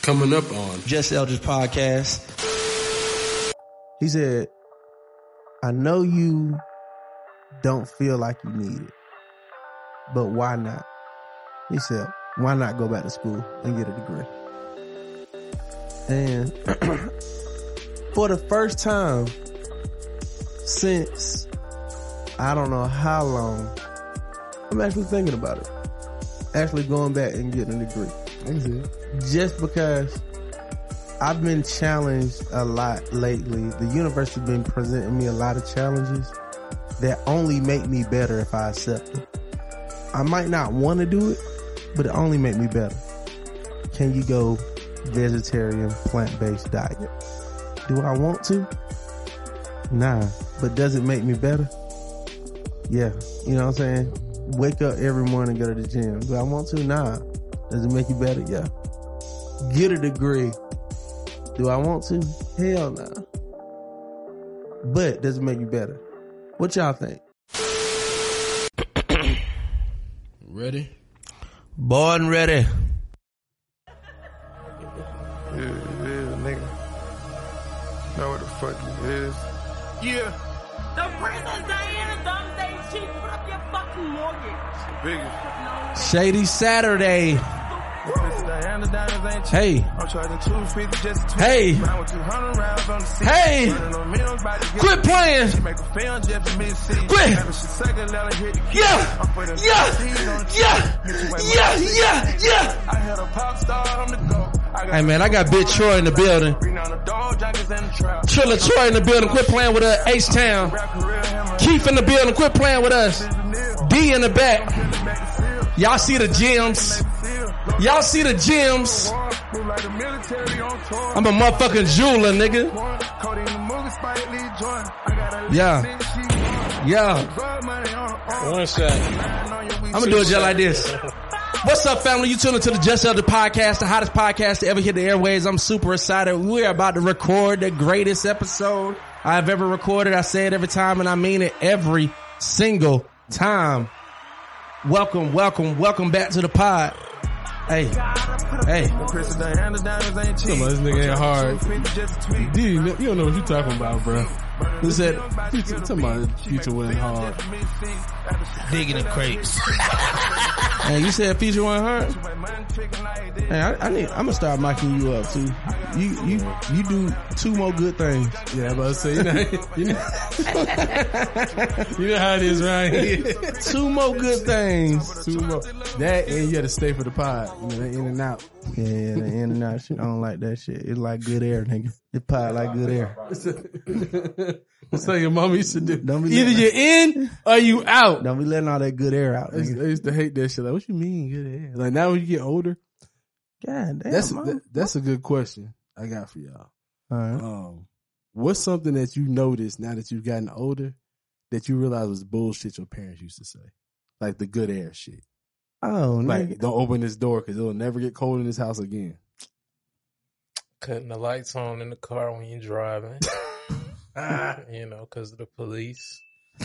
Coming up on Just Eldridge Podcast. He said, I know you don't feel like you need it, but why not? He said, why not go back to school and get a degree? And for the first time since I don't know how long, I'm actually thinking about it. Actually going back and getting a degree. Just because I've been challenged a lot lately. The university has been presenting me a lot of challenges that only make me better if I accept them. I might not want to do it, but it only make me better. Can you go vegetarian, plant-based diet? Do I want to? Nah. But does it make me better? Yeah. You know what I'm saying? Wake up every morning and go to the gym. Do I want to? Nah. Does it make you better? Yeah. Get a degree. Do I want to? Hell no. But does it make you better? What y'all think? ready? Born ready. Yeah, nigga. Know what the fuck it is. Yeah. The Princess Diana Domesday, she put up your fucking mortgage. Biggest. Shady Saturday. Hey. Hey. Hey. Quit playing. Quit. Yeah. Hey man, I got Big Troy in the building. Trilla Troy in the building. Quit playing with us. H-Town. Keith in the building. Quit playing with us. D in the back. Y'all see the gems. Y'all see the gems. I'm a motherfucking jeweler, nigga. Yeah. One shot. I'm gonna do it just like this. What's up, family? You tuning to the Just Eldridge Podcast, the hottest podcast to ever hit the airwaves. I'm super excited. We're about to record the greatest episode I've ever recorded. I say it every time, and I mean it every single time. Welcome back to the pod. Hey. Come on, this nigga ain't hard. Dude, you don't know what you talking about, bro. Who said, talking about Future went hard. Digging the crates. Hey, you said Future went hard? Hey, I'm gonna start mocking you up too. You do two more good things. Yeah, I'm about to say, you know how it is right here. Two more good things. Two more. That and you had to stay for the pod. You know, the in and out. Yeah, the in and out shit. I don't like that shit. It's like good air, nigga. It's pod like good air. That's what your mama used to do. Either you're in or you out. Don't be letting all that good air out, nigga. I used to hate that shit. Like, what you mean good air? Like now when you get older. God damn. That's a good question I got for y'all. All right. What's something that you noticed now that you've gotten older that you realize was bullshit your parents used to say? Like the good air shit. Oh, like, nigga. Don't open this door because it'll never get cold in this house again. Cutting the lights on in the car when you're driving. You know, because of the police.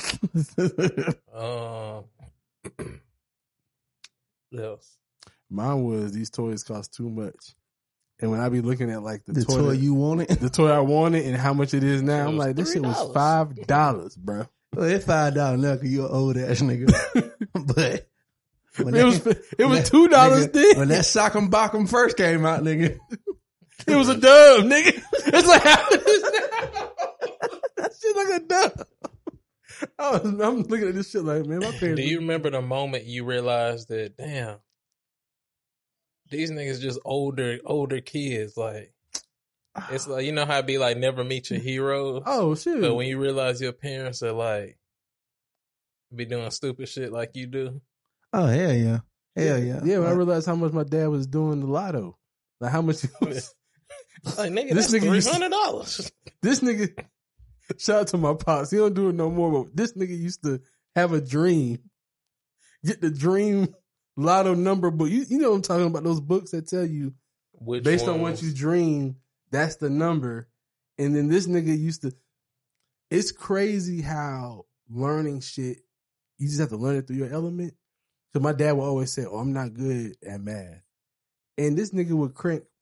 What else? Mine was these toys cost too much. And when I be looking at like the toy you wanted, the toy I wanted and how much it is now, I'm like, this shit was $5, bro. Well, it's $5 now because you're an old ass nigga. But it was $2 then. When that Sock'em Bock'em first came out, nigga, it was a dub, nigga. It's like how it is now. That shit like a dub. I'm looking at this shit like, man, my parents. Do you remember the moment you realized that, damn, these niggas just older kids? Like, it's like, you know how it be like never meet your hero? Oh, shit. But when you realize your parents are like, be doing stupid shit like you do. Oh, hell yeah. Hell yeah. Yeah, when I realized how much my dad was doing the lotto. Like how much he was. Like, nigga, this that's $300. This nigga, shout out to my pops. He don't do it no more, but this nigga used to have a dream. Get the dream lotto number book. You know what I'm talking about, those books that tell you based on what you dream, that's the number. And then this nigga used to, it's crazy how learning shit, you just have to learn it through your element. So my dad would always say, oh, I'm not good at math. And this nigga would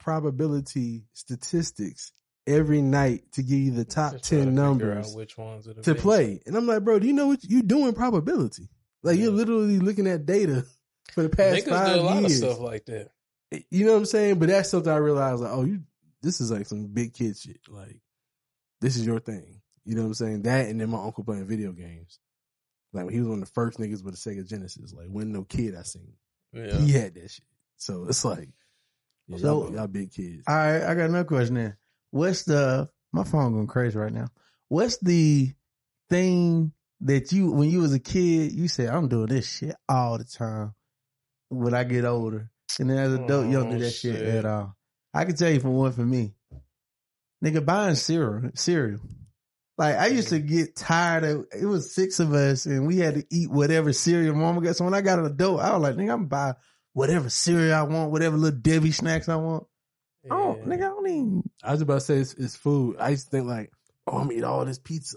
probability statistics every night to give you the top Just trying to 10 figure numbers out which ones are the to best. play. And I'm like, bro, do you know what you doing probability? Like you're literally looking at data for the past Niggas 5 do a lot years. of stuff like that. You know what I'm saying? But that's something I realized, like, oh, this is like some big kid shit. Like, this is your thing. You know what I'm saying? That and then my uncle playing video games. Like, when he was one of the first niggas with a Sega Genesis. Like, wasn't no kid I seen. Yeah. He had that shit. So it's like, yeah, So- y'all big kids. All right, I got another question then. My phone going crazy right now. What's the thing that when you was a kid, you said, I'm doing this shit all the time when I get older? And then as an adult, you don't do that shit shit. at all. I can tell you for me, nigga, buying cereal. Like, I used to get tired of, it was 6 of us and we had to eat whatever cereal mama got. So when I got an adult, I was like, nigga, I'm buy whatever cereal I want, whatever little Debbie snacks I want. Oh, nigga, I don't even. I was about to say it's food. I used to think like, oh, I'm gonna eat all this pizza.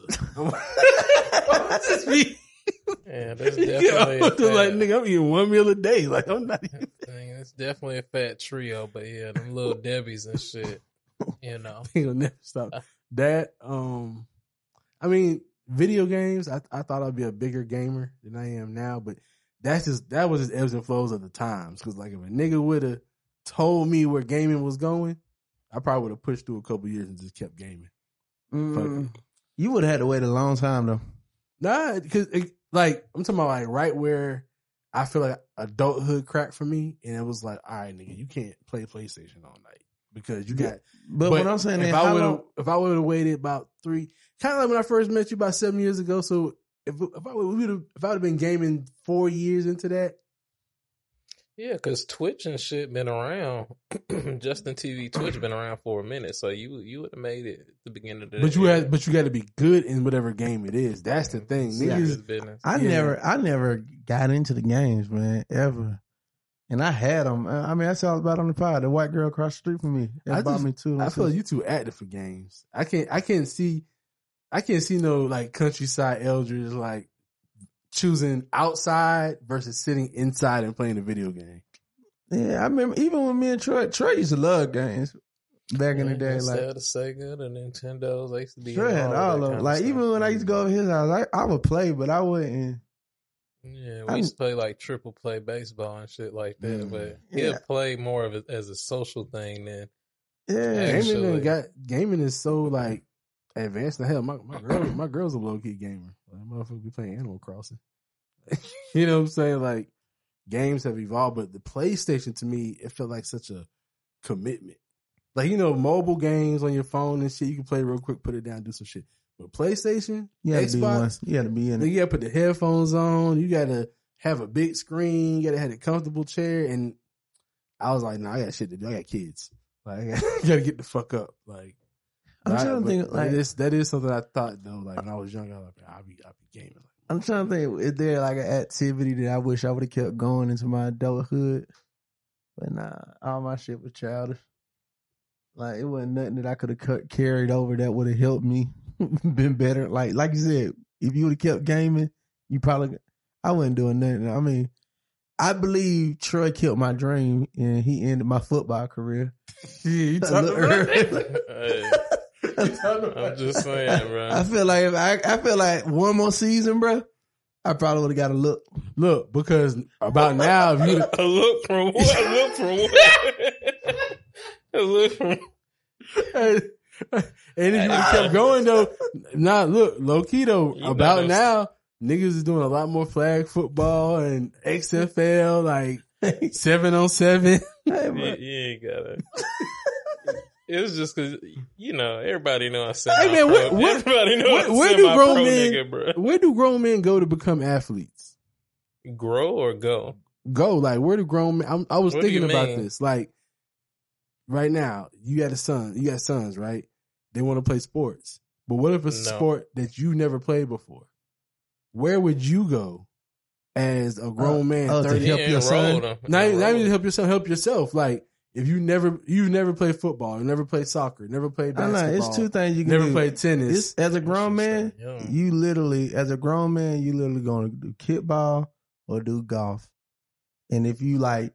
Just me. Yeah, that's Yeah, definitely I'm just like, a nigga, I'm eating 1 meal a day. Like, I'm not even. it's definitely a fat trio, but yeah, them little Debbies and shit. You know. He'll never stop. That, I mean, video games, I thought I'd be a bigger gamer than I am now, but that was just ebbs and flows of the times. Cause like if a nigga would have told me where gaming was going, I probably would have pushed through a couple years and just kept gaming. You would have had to wait a long time though. Nah, cause like, I'm talking about like right where I feel like adulthood cracked for me. And it was like, all right, nigga, you can't play PlayStation all night because you got, But what I'm saying is, if I would have waited about 3, kind of like when I first met you about 7 years ago. So if I would have been gaming 4 years into that, Yeah, because Twitch and shit been around. Justin TV Twitch been around for a minute, so you would have made it at the beginning of the but you got to be good in whatever game it is. That's the thing. Niggas, business. I never got into the games, man, ever. And I had them. I mean, that's all about on the pod. The white girl across the street from me. That bought me too. I feel like you too active for games. I can't see no like countryside elders like choosing outside versus sitting inside and playing a video game. Yeah, I remember even when me and Troy used to love games back in the day. Like the Sega, the Nintendos, I used to be Troy had all of them. Like even when I used to go over his house, I would play, but I wouldn't. Yeah, we used to play like triple play baseball and shit like that, but he'll play more of it as a social thing than gaming is so like advanced. The hell, my girl's a low key gamer. Like, motherfucker be playing Animal Crossing. You know what I'm saying? Like games have evolved, but the PlayStation to me, it felt like such a commitment. Like, you know, mobile games on your phone and shit, you can play real quick, put it down, do some shit. But PlayStation, Xbox, you had to be in it. You gotta put the headphones on. You gotta have a big screen. You gotta have a comfortable chair. And I was like, nah, I got shit to do. I got kids. Like, I gotta get the fuck up. Like, I'm trying to think. Like, that is something I thought though. Like when I was younger, I was like, I'll be gaming. I'm trying to think. Is there like an activity that I wish I would have kept going into my adulthood? But nah, all my shit was childish. Like it wasn't nothing that I could have carried over that would have helped me. Been better. Like you said, if you would have kept gaming, I wasn't doing nothing. I mean, I believe Troy killed my dream and he ended my football career. Yeah, you talking about I'm just saying, bro. I feel like I feel like one more season, bro, I probably would have got a look. Look, because about now, if you a look from what? A look from what? A look from. And if you kept going though, look, low key though, about now, niggas is doing a lot more flag football and XFL, like 7-on-7. You ain't got it. It was just because, you know, everybody know I said. Hey man, where do grown men go to become athletes? Grow or go? Go, like where do grown men? I was What thinking do you about mean? this. Like right now, you got sons, right? They want to play sports, but what if it's a sport that you never played before? Where would you go as a grown man? 30 to help your son? Not even to help your son, help yourself. Like if you've never played football, you never played soccer, never played basketball. It's two things you can never do. played tennis. As a grown man, you literally going to do kickball or do golf. And if you like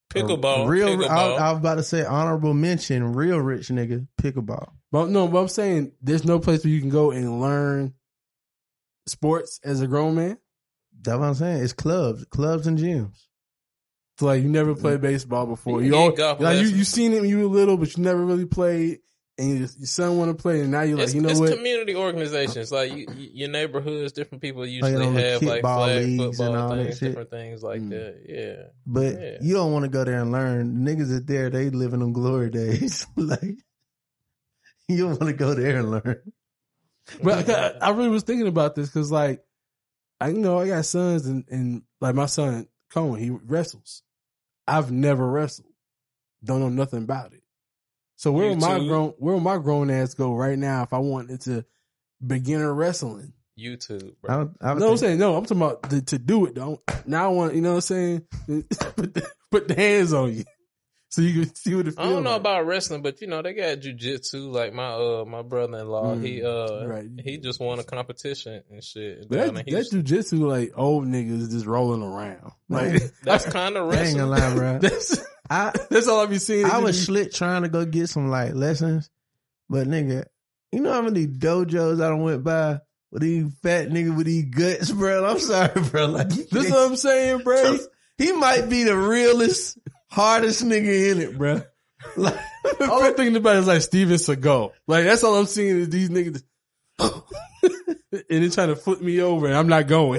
Pickleball. Real, Pickleball. I was about to say honorable mention, real rich nigga, pickleball. But I'm saying there's no place where you can go and learn sports as a grown man. That's what I'm saying. It's clubs and gyms. So like you never played baseball before. You You get always, golf like you lessons. seen it when you were little, but you never really played. And your son want to play, and now you're like, It's, you know it's what? community organizations. Like your neighborhoods, different people usually on the have like kickball flag leagues and all football that things, shit. different things like that. Yeah. But Yeah. you don't want to go there and learn. Niggas is there, they live in them glory days. Like, you don't want to go there and learn. But I really was thinking about this because, like, I got sons, and like my son Cohen, he wrestles. I've never wrestled, don't know nothing about it. So where will my grown ass go right now if I wanted to beginner wrestling? YouTube, bro. I'm I'm saying no. I'm talking about to do it though. Now I want, you know what I'm saying? put the hands on you so you can see what it feels. I don't know like. about wrestling, but they got jujitsu. Like my brother-in-law, he just won a competition and shit. But down that in Houston. jujitsu, like old niggas just rolling around. Like That's kind of I ain't gonna wrestling. lie, bro. that's all I be seeing. I was slick trying to go get some like lessons, but nigga, you know how many dojos I done went by with these fat niggas with these guts, bro? I'm sorry, bro. Like, This is what I'm saying, bro. he might be the realest, hardest nigga in it, bro. Like, All I'm thinking about is like Steven Seagal. Like that's all I'm seeing is these niggas, and they trying to flip me over, and I'm not going.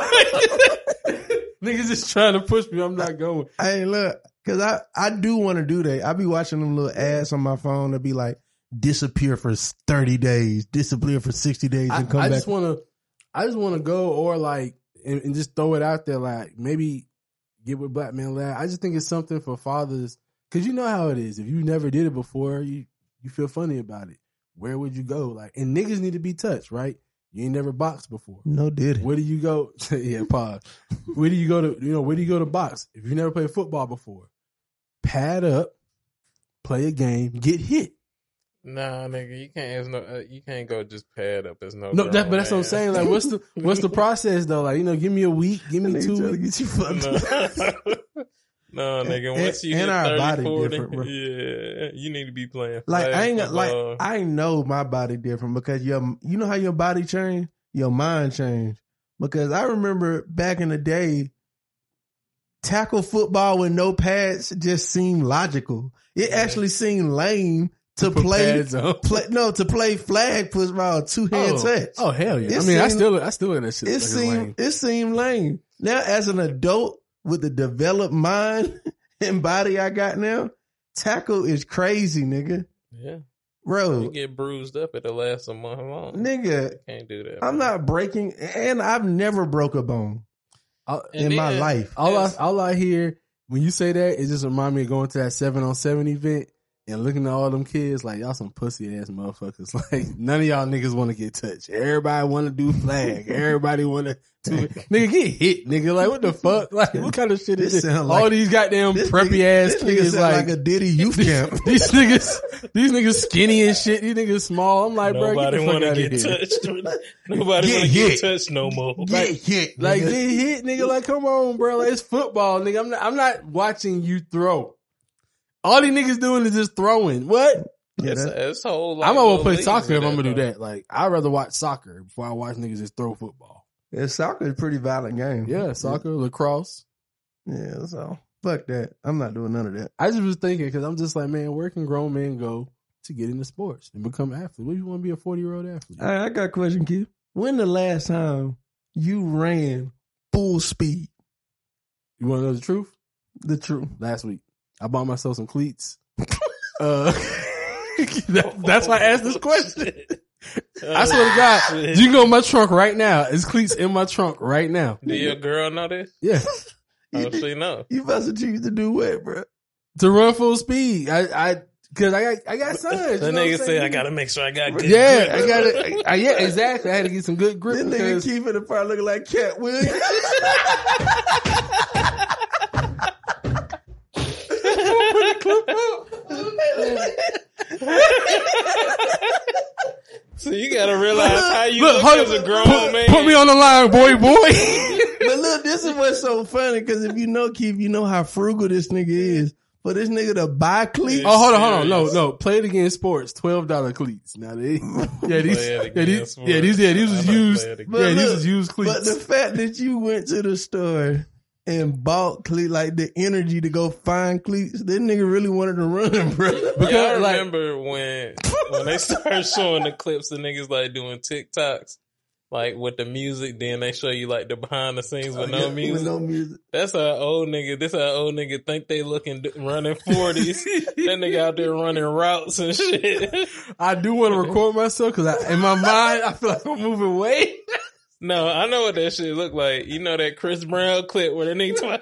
Niggas just trying to push me. I'm not going. hey, look, cause I do want to do that. I be watching them little ads on my phone that be like, disappear for 30 days, disappear for 60 days, and come I back. just want to go or like and just throw it out there. Like maybe get with Black Man Lab. I just think it's something for fathers because you know how it is. If you never did it before, you feel funny about it. Where would you go? Like, and niggas need to be touched, right? You ain't never boxed before. No, did it? Where do you go? Yeah, pause. Where do you go to? Where do you go to box? If you never played football before, pad up, play a game, get hit. Nah, nigga, you can't. You can't go just pad up. There's no. No, but that's what I'm man. saying. Like, what's the process though? Like, give me a week, give me 2 Trying to weeks. get you fucked up. No, nigga. Once you And hit our 30, body 40, different, bro. yeah, you need to be playing. Like, flag football. I know my body different because you know how your body changed, your mind changed. Because I remember back in the day, tackle football with no pads just seemed logical. It actually seemed lame to Put play pads on. to play flag football, 2-hand touch. Oh hell yeah! It I mean, I seemed- still look at that shit. It Like seemed it seemed lame. Now, as an adult with the developed mind and body I got now, tackle is crazy, nigga. Yeah, Bro, you get bruised up. It'll last a month long. nigga, You can't do that. I'm not breaking, and I've never broke a bone And in my then- life. all I hear when you say that, it just remind me of going to that 7-on-7 event and looking at all them kids like y'all some pussy ass motherfuckers. Like none of y'all niggas want to get touched. Everybody want to do flag. Everybody want to nigga get hit. Nigga, like what the fuck? Like what kind of shit is This this? sound like- All these goddamn preppy ass This nigga kids sound like a Diddy youth camp. these niggas skinny and shit. These niggas small. I'm like, bro, get Nobody the fuck want to out of get here. touched. Nobody Get want to get hit. touched no more. Get hit, Like nigga. get hit, nigga. Like come on, bro. Like it's football, nigga. I'm not watching you throw. All these niggas doing is just throwing. What? Yeah, It's a whole lot. I'm gonna play leagues soccer if with I'm gonna do though. that. Like I'd rather watch soccer before I watch niggas just throw football. Yeah, soccer is a pretty violent game. Yeah, soccer, lacrosse. Yeah, so fuck that. I'm not doing none of that. I just was thinking because I'm just like, man, where can grown men go to get into sports and become athletes? What do you want to be a 40-year-old athlete? All right, I got a question, kid. When the last time you ran full speed? You want to know the truth? The truth. Last week, I bought myself some cleats. That's why I asked this question. I swear to God, you can go in my trunk right now. It's cleats in my trunk right now. Do your girl know this? Yeah, Oh, she know. You about to choose to do what, bro? to run full speed. Because I got sons. The you know what nigga I'm said, saying? I gotta make sure I got good Yeah, grip. I got it. Yeah, exactly. I had to get some good grip This nigga because keeping the part looking like Cat Williams. So you gotta realize how you look, look hold as on. a grown man. Put me on the line, boy. But look, this is what it's so funny because if you know Keith, you know how frugal this nigga is. For this nigga to buy cleats. Oh, hold on. No. Play it again sports. $12 cleats. Now these was used. These was used cleats. But the fact that you went to the store and bought cleats, like the energy to go find cleats, that nigga really wanted to run, bro. Because I remember when they started showing the clips of niggas like doing TikToks. Like with the music, then they show you like the behind the scenes with no music. With no music. This how old nigga think they looking running 40s. That nigga out there running routes and shit. I do want to record myself because in my mind I feel like I'm moving weight. No, I know what that shit look like. You know that Chris Brown clip where the nigga talking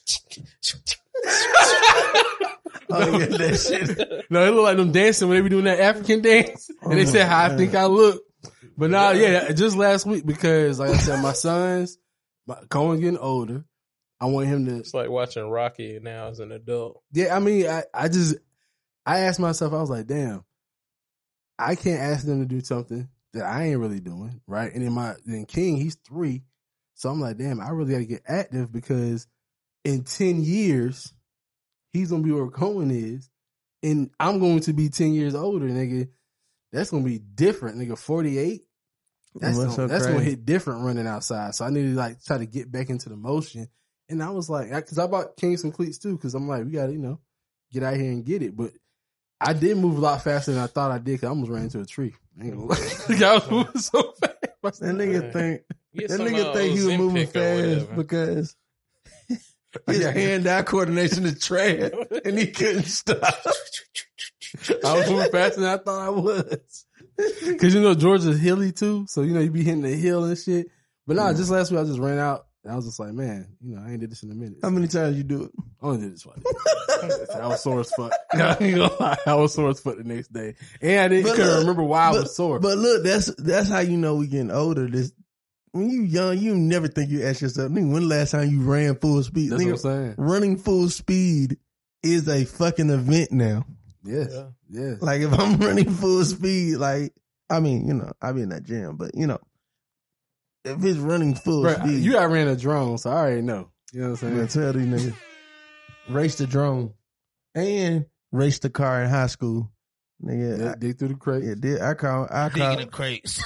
that shit. No, it look like them dancing when they be doing that African dance, and they said how I think I look. But now, just last week, because like I said, my son's Cohen getting older. I want him to. It's like watching Rocky now as an adult. Yeah, I mean, I asked myself, I was like, damn, I can't ask them to do something that I ain't really doing, right? And then King, he's 3. So I'm like, damn, I really got to get active because in 10 years, he's going to be where Cohen is. And I'm going to be 10 years older, nigga. That's going to be different, nigga. 48. That's going to hit different running outside. So I need to like try to get back into the motion. And I was like, because I bought King some cleats too, because I'm like, we got to, get out here and get it. But I did move a lot faster than I thought I did because I almost ran into a tree. I ain't gonna lie. I was moving so fast. That nigga think he was moving fast because his hand-eye coordination is trash and he couldn't stop. I was moving faster than I thought I was. Cause Georgia's hilly too. So, you be hitting the hill and shit. But just last week I just ran out and I was just like, man, I ain't did this in a minute. How many times you do it? I only did this twice. I was sore as fuck. I was sore as fuck the next day. And I couldn't remember why I was sore. But look, that's how you know we getting older. When you young, you never think you ask yourself, nigga, when the last time you ran full speed? That's nigga, what I'm saying. Running full speed is a fucking event now. Yes. Yeah. Like if I'm running full speed, like, I mean, I be in that gym, but if it's running full speed. You got ran a drone, so I already know. You know what I'm saying? Tell these niggas. Race the drone. And race the car in high school. Nigga. Dig through the crates. Yeah, I call digging the crates.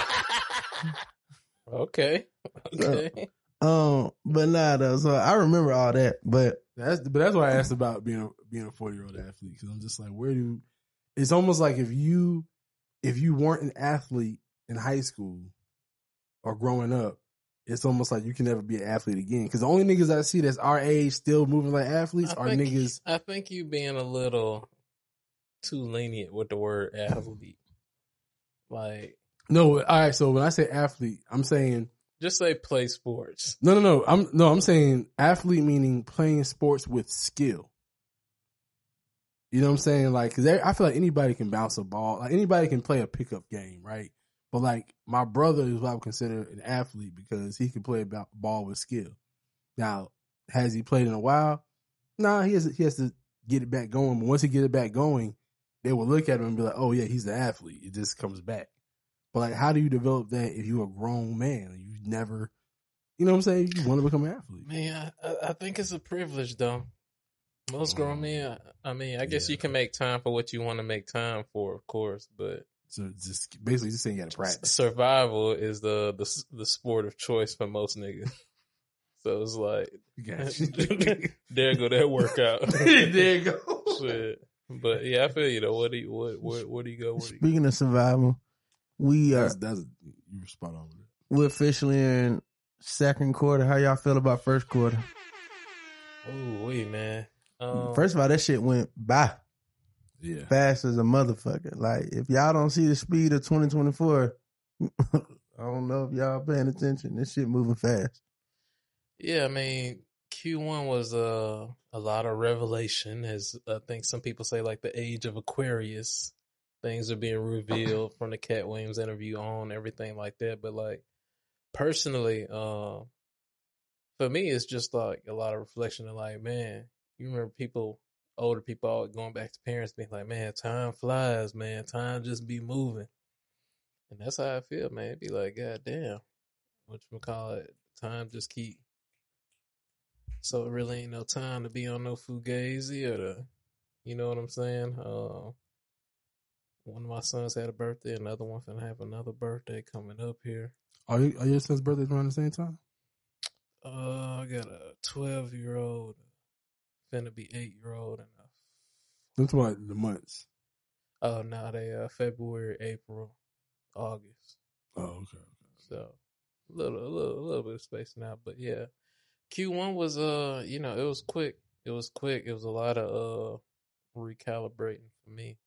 Okay. But nah though, so I remember all that, but that's why I asked about being a 40-year-old athlete, because I'm just like, it's almost like if you weren't an athlete in high school or growing up, it's almost like you can never be an athlete again. Because the only niggas I see that's our age still moving like athletes are niggas. I think you being a little too lenient with the word athlete. Like, no, all right. So when I say athlete, I'm saying just say play sports. No. I'm saying athlete meaning playing sports with skill. You know what I'm saying? Like, because I feel like anybody can bounce a ball. Like anybody can play a pickup game, right? But like my brother is what I would consider an athlete because he can play a ball with skill. Now, has he played in a while? Nah, he has to get it back going. But once he get it back going, they will look at him and be like, "Oh yeah, he's the athlete." It just comes back. But like, how do you develop that if you're a grown man? You never, you know what I'm saying? You want to become an athlete. Man, I think it's a privilege though. Most grown men, I guess you can make time for what you want to make time for, of course, but. So just basically just saying you got to practice. Survival is the sport of choice for most niggas. So it's like, there go that workout. There you go. Shit. But yeah, I feel you though. Where do you go? Speaking of survival, we are. You were spot on with it. We're officially in second quarter. How y'all feel about first quarter? Oh wait, man. First of all, that shit went by. Yeah. Fast as a motherfucker. Like, if y'all don't see the speed of 2024, I don't know if y'all paying attention. This shit moving fast. Yeah, I mean, Q1 was a lot of revelation, as I think some people say, like the age of Aquarius. Things are being revealed from the Cat Williams interview on, everything like that. But like, personally, for me, it's just like a lot of reflection of like, man, you remember older people all going back to parents being like, man, time flies, man. Time just be moving. And that's how I feel, man. It'd be like, God damn, whatchamacallit, time just keep So it really ain't no time to be on no Fugazi or you know what I'm saying? One of my sons had a birthday, another one finna have another birthday coming up here. Are your son's birthdays around the same time? I got a 12-year-old, finna be 8-year-old, and That's what the months. oh no, they February, April, August. Oh, okay. So a little bit of spacing out, but yeah. Q1 was it was quick. It was quick. It was a lot of recalibrating for me.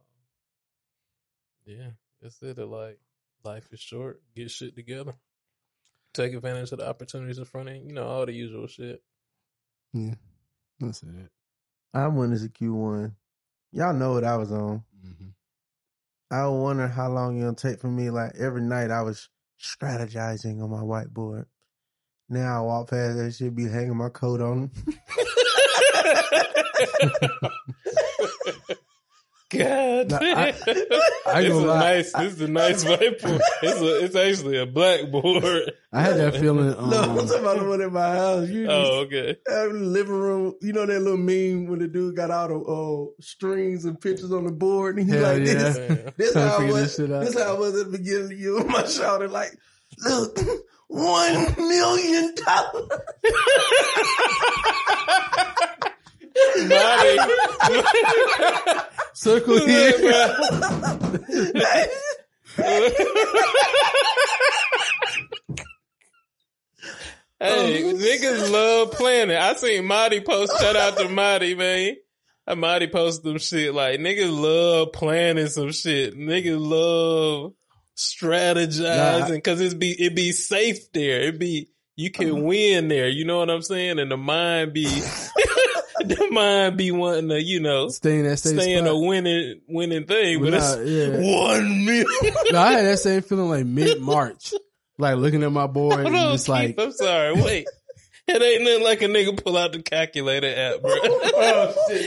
Yeah, it's it. Like life is short. Get shit together. Take advantage of the opportunities in front of you. You know, all the usual shit. Yeah, that's it. I went as a Q1. Y'all know what I was on. Mm-hmm. I wonder how long it'll take for me. Like every night I was strategizing on my whiteboard. Now I walk past that shit, be hanging my coat on. God, Now, damn. I This gonna lie. is a nice whiteboard. It's actually a blackboard. I had that feeling. No, I'm talking about the one in my house. You Oh, okay. have in the living room. You know that little meme when the dude got all the strings and pictures on the board, and he's Hell like, yeah. "This Trying to how I figure was. this shit out. This how I was at the beginning of the year on my shoulder. Like, look, $1 million. Marty. Circle here. Hey, niggas love planning. I seen Marty post, shout out to Marty, man. Marty posted them shit like, niggas love planning some shit. Niggas love strategizing because it be safe there. You can win there. You know what I'm saying? And the mind be, wanting to, Stay in that same stay in spot. a winning thing. But Nah, it's yeah. 1 million. No, I had that same feeling like mid-March. Like looking at my board and Hold on, just like, Keith, I'm sorry. Wait. It ain't nothing like a nigga pull out the calculator app, bro. Oh shit,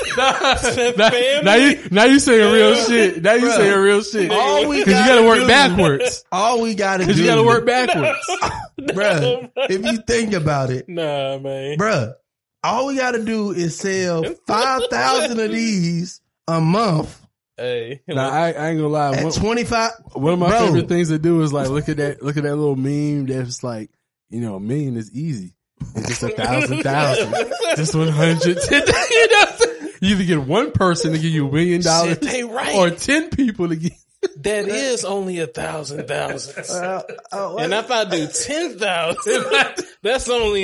y'all. now you saying real shit. Now you saying real shit. All we Cause you gotta work backwards. All we gotta do. Cause you gotta work backwards. Bruh, if you think about it, Nah, man. bruh, all we gotta do is sell 5,000 of these a month Hey. Now I ain't gonna lie. at 25. One of my Bro. favorite things to do is like look at that little meme that's like, $1 million is easy. It's just 1,000, just 100. You either get one person to give you $1 million, Shit, they right. or 10 people to give. That is only 1,000 thousands. And if I do 10,000, that's only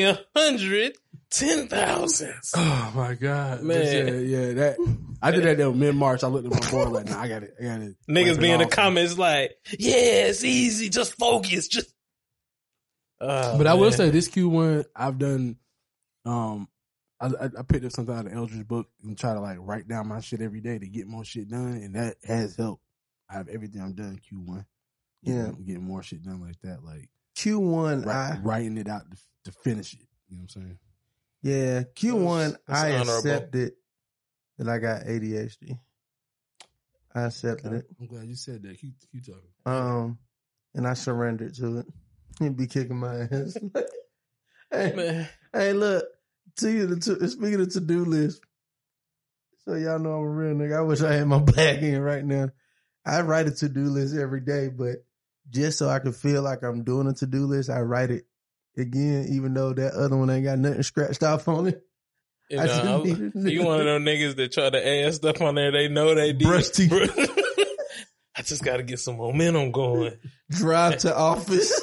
110,000. Oh my god, Man. yeah. That I did that in mid-March. I looked at my board like, nah, I got it. Niggas be in the comments like, yeah, it's easy. Just focus. Just. But I will say this Q1, I've done, I picked up something out of Eldridge's book and try to like write down my shit every day to get more shit done. And that has helped. I have everything I'm done Q1. Yeah. Getting more shit done like that. Like Q1, writing it out to finish it. You know what I'm saying? yeah, Q1, That's I honorable. accepted that I got ADHD. I accepted it. I'm glad you said that. Keep talking. And I surrendered to it. He'd be kicking my ass. Man. Hey, look, speaking of to-do list, so y'all know I'm a real nigga. I wish I had my back in right now. I write a to-do list every day, but just so I can feel like I'm doing a to-do list, I write it again, even though that other one ain't got nothing scratched off on it. You I just know, need it. you one of them niggas that try to add stuff on there they know they did. Brush teeth. I just got to get some momentum going. Drive to office.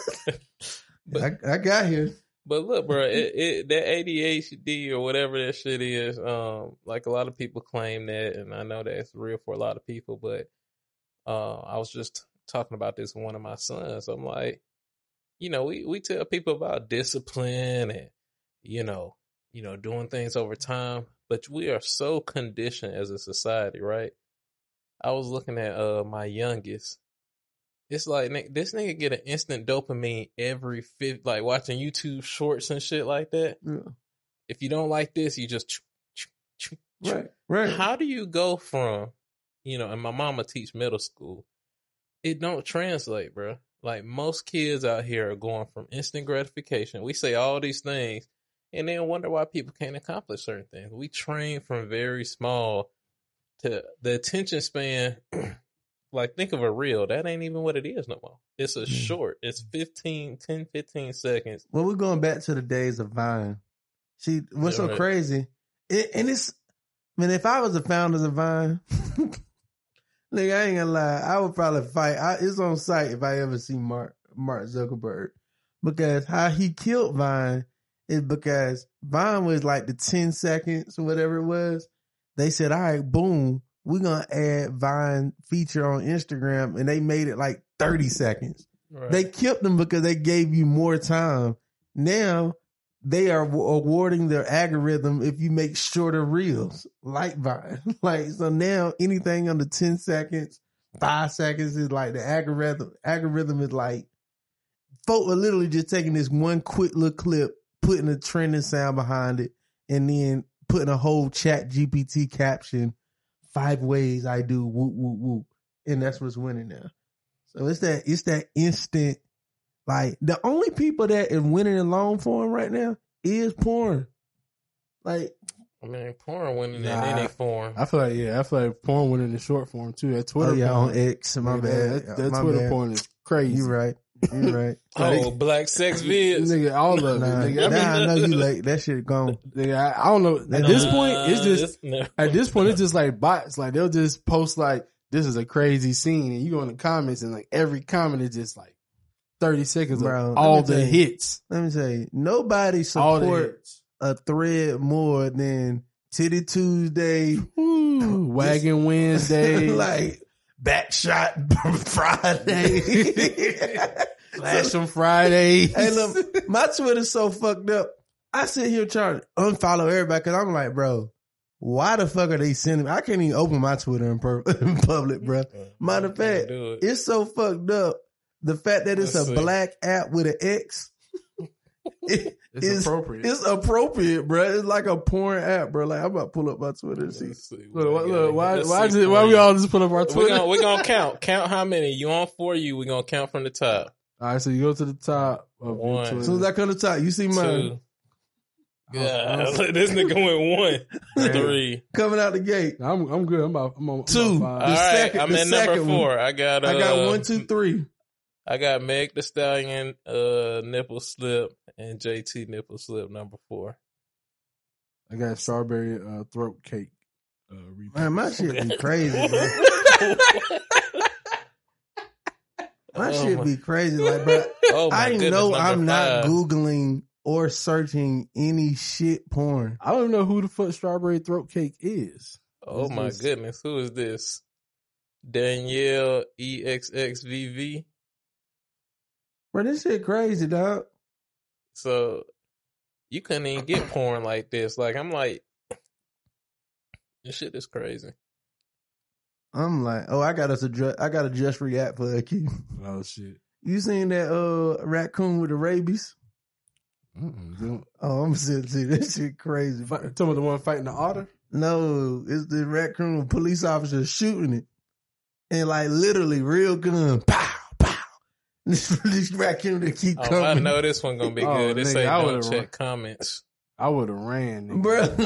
I got here. But look, bro, that ADHD or whatever that shit is, like a lot of people claim that, and I know that's real for a lot of people, but I was just talking about this with one of my sons. I'm like, we tell people about discipline and, doing things over time, but we are so conditioned as a society, right? I was looking at my youngest. It's like, this nigga get an instant dopamine every like watching YouTube shorts and shit like that. Yeah. If you don't like this, you just Right. How do you go from, and my mama teach middle school. It don't translate, bro. Like most kids out here are going from instant gratification. We say all these things and then wonder why people can't accomplish certain things. We train from very small to the attention span. Like, think of a reel. That ain't even what it is no more. It's a short. It's 10, 15 seconds. Well, we're going back to the days of Vine. See, what's so crazy, if I was the founders of Vine, nigga, I ain't gonna lie, I would probably fight. It's on site if I ever see Mark Zuckerberg. Because how he killed Vine is because Vine was like the 10 seconds or whatever it was. They said, all right, boom, we're going to add Vine feature on Instagram. And they made it like 30 seconds. Right. They killed them because they gave you more time. Now they are awarding their algorithm if you make shorter reels like Vine. Like, so now anything under 10 seconds, 5 seconds is like the algorithm is like, folk are literally just taking this one quick little clip, putting a trending sound behind it, and then putting a whole Chat GPT caption, 5 ways I do whoop, whoop, whoop. And that's what's winning now. So it's that instant, like, the only people that is winning in long form right now is porn. Like, I mean, porn winning in any form. I feel like porn winning in short form too. That Twitter porn. On X, my bad. That Twitter porn is crazy. You're right. Black sex vids. Nigga, all of it. Nigga. I know you late. That shit gone. Nigga, I don't know. At this point, it's just, at this point, it's just like bots. Like, they'll just post like, this is a crazy scene. And you go in the comments and like every comment is just like 30 seconds of all the hits. Let me say, nobody supports a thread more than Titty Tuesday, Wagon Wednesday, like Backshot Friday, Flash on Friday. Hey, look, my Twitter's so fucked up. I sit here trying to unfollow everybody because I'm like, bro, why the fuck are they sending me? I can't even open my Twitter in public, bro. Matter of fact, it's so fucked up. The fact that it's a black app with an X. It's appropriate. It's appropriate, bro. It's like a porn app, bro. Like, I'm about to pull up my Twitter and see. Look, why we all just put up our Twitter? We're gonna count. Count how many. You on 4 you. We're gonna count from the top. All right, so you go to the top of one. As soon as I come to the top, you see mine. 2. Yeah, this nigga went 1, 3. Coming out the gate. I'm good. I'm on 2. All right, I'm at number 4. I got 1, 2, 3. I got Meg the Stallion, nipple slip, and JT nipple slip number 4. I got strawberry throat cake. Man, my shit be crazy, bro. My shit be crazy, like, bro. I know I'm not Googling or searching any shit porn. I don't know who the fuck strawberry throat cake is. Oh my goodness, who is this? Danielle EXXVV. Bro, this shit crazy, dog. So you couldn't even get porn like this. Like, I'm like, this shit is crazy. I'm like, oh, I got to just react for a key. Oh shit! You seen that raccoon with the rabies? Mm-mm. Oh, I'm sitting see this shit crazy. Talking about the one fighting the otter? No, it's the raccoon with police officers shooting it, and like literally real gun, pow. This raccoon to keep coming. I know this one gonna be good. It say don't check comments. I would have ran, nigga.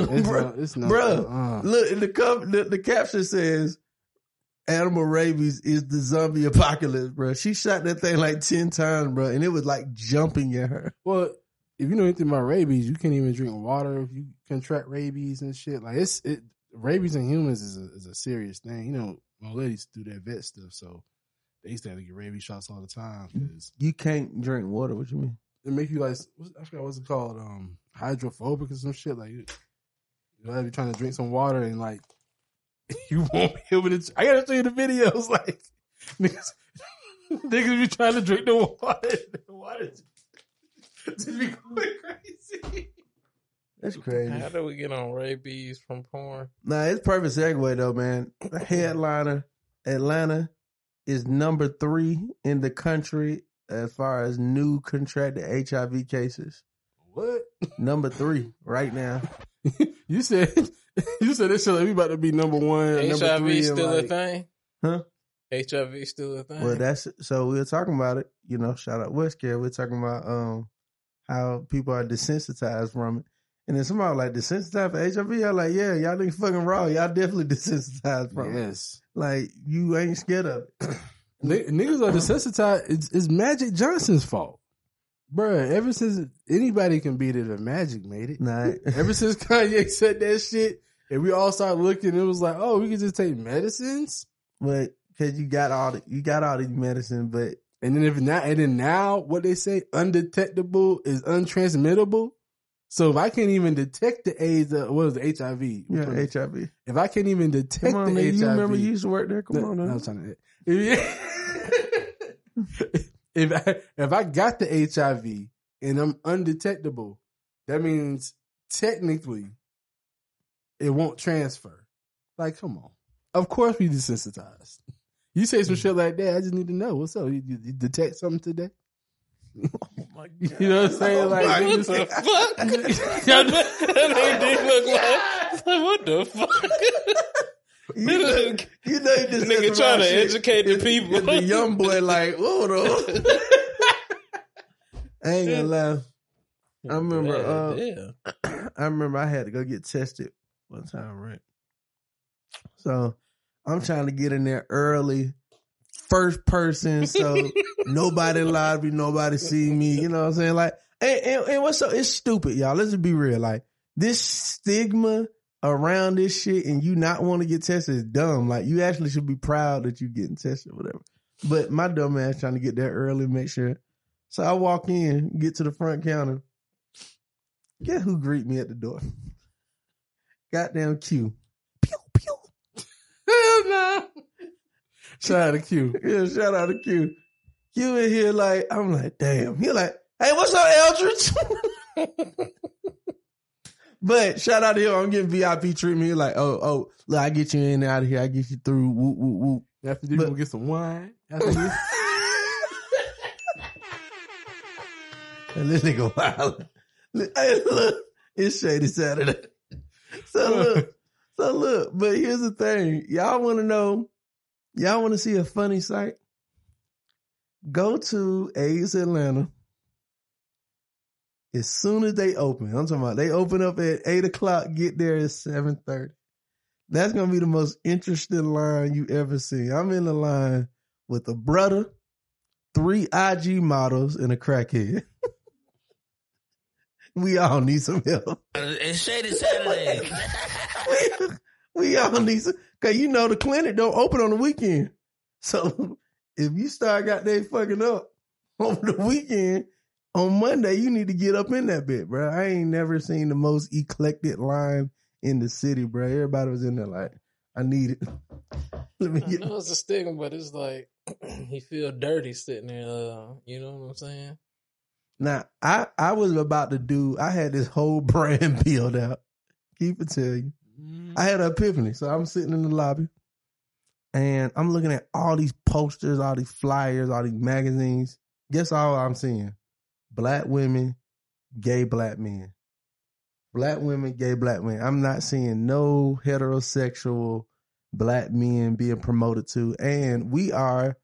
Bro. Look, the caption says, "Animal rabies is the zombie apocalypse, bro." She shot that thing like 10 times, bro, and it was like jumping at her. Well, if you know anything about rabies, you can't even drink water if you contract rabies and shit. Like, rabies in humans is a serious thing. You know, my ladies do that vet stuff, so they used to have to get rabies shots all the time. Cause you can't drink water. What you mean? It make you like, I forgot what's it called, hydrophobic or some shit. Like, you be trying to drink some water and like, you won't be able to. I gotta show you the videos. Like, niggas be trying to drink the water. The water just be going crazy. That's crazy. How do we get on rabies from porn? Nah, it's perfect segue though, man. The headliner, Atlanta is number 3 in the country as far as new contracted HIV cases. What? Number 3 right now. You said this shit like we about to be number 1. HIV number 3 still like, a thing? Huh? HIV still a thing? Well, so we were talking about it. You know, shout out Westcare. We're talking about how people are desensitized from it. And then somebody was like, desensitized for HIV? I'm like, yeah, y'all niggas fucking raw. Y'all definitely desensitized from it. Yes. Like, you ain't scared of it. Niggas are desensitized. It's Magic Johnson's fault. Bruh, ever since anybody can beat it, if Magic made it. Nah. Ever since Kanye said that shit, and we all started looking, it was like, oh, we can just take medicines. But because you got all these medicine, but And then now what they say, undetectable is untransmittable. So if I can't even detect the AIDS, what is it, HIV? yeah, HIV. If I can't even detect Come on, the nigga, HIV, you remember you used to work there? Come on, I now. was trying to. If I got the HIV and I'm undetectable, that means technically it won't transfer. Like, come on. Of course we desensitized. You say some shit like that, I just need to know. What's up? You detect something today? Oh my God. You know what I'm saying? Like, What the fuck? That nigga look like, what the fuck? You know you just Nigga said trying to shit. educate the people. The young boy like, hold on. I ain't gonna lie. I remember I had to go get tested one time, right? So I'm trying to get in there early, first person, so nobody live me, nobody see me, you know what I'm saying? Like, and what's so, it's stupid, y'all. Let's just be real. Like, this stigma around this shit and you not want to get tested is dumb. Like, you actually should be proud that you getting tested or whatever. But my dumb ass trying to get there early, make sure. So I walk in, get to the front counter. Guess who greet me at the door? Goddamn Q. Pew, pew. Hell no. Shout out to Q. Yeah, shout out to Q. Q in here like, I'm like, damn. He like, hey, what's up, Eldridge? But shout out to him. I'm getting VIP treatment. He like, oh, look, I get you in and out of here. I get you through. Whoop, whoop, whoop. After you go get some wine. After you. And this nigga wild. Hey, look, it's Shady Saturday. So look, but here's the thing. Y'all want to see a funny sight? Go to AIDS Atlanta. As soon as they open, I'm talking about they open up at 8 o'clock, get there at 7:30. That's going to be the most interesting line you ever see. I'm in the line with a brother, 3 IG models, and a crackhead. We all need some help. It's Shady Saturday. we all need some, cause you know the clinic don't open on the weekend. So if you start got they fucking up on the weekend, on Monday, you need to get up in that bit, bro. I ain't never seen the most eclectic line in the city, bro. Everybody was in there like, I need it. Let me I get know it's a stigma, but it's like he feel dirty sitting there. You know what I'm saying? Now, I was about to do, I had this whole brand build out. Keep it tell you. I had an epiphany. So I'm sitting in the lobby and I'm looking at all these posters, all these flyers, all these magazines. Guess all I'm seeing? Black women, gay black men. Black women, gay black men. I'm not seeing no heterosexual black men being promoted to. And we are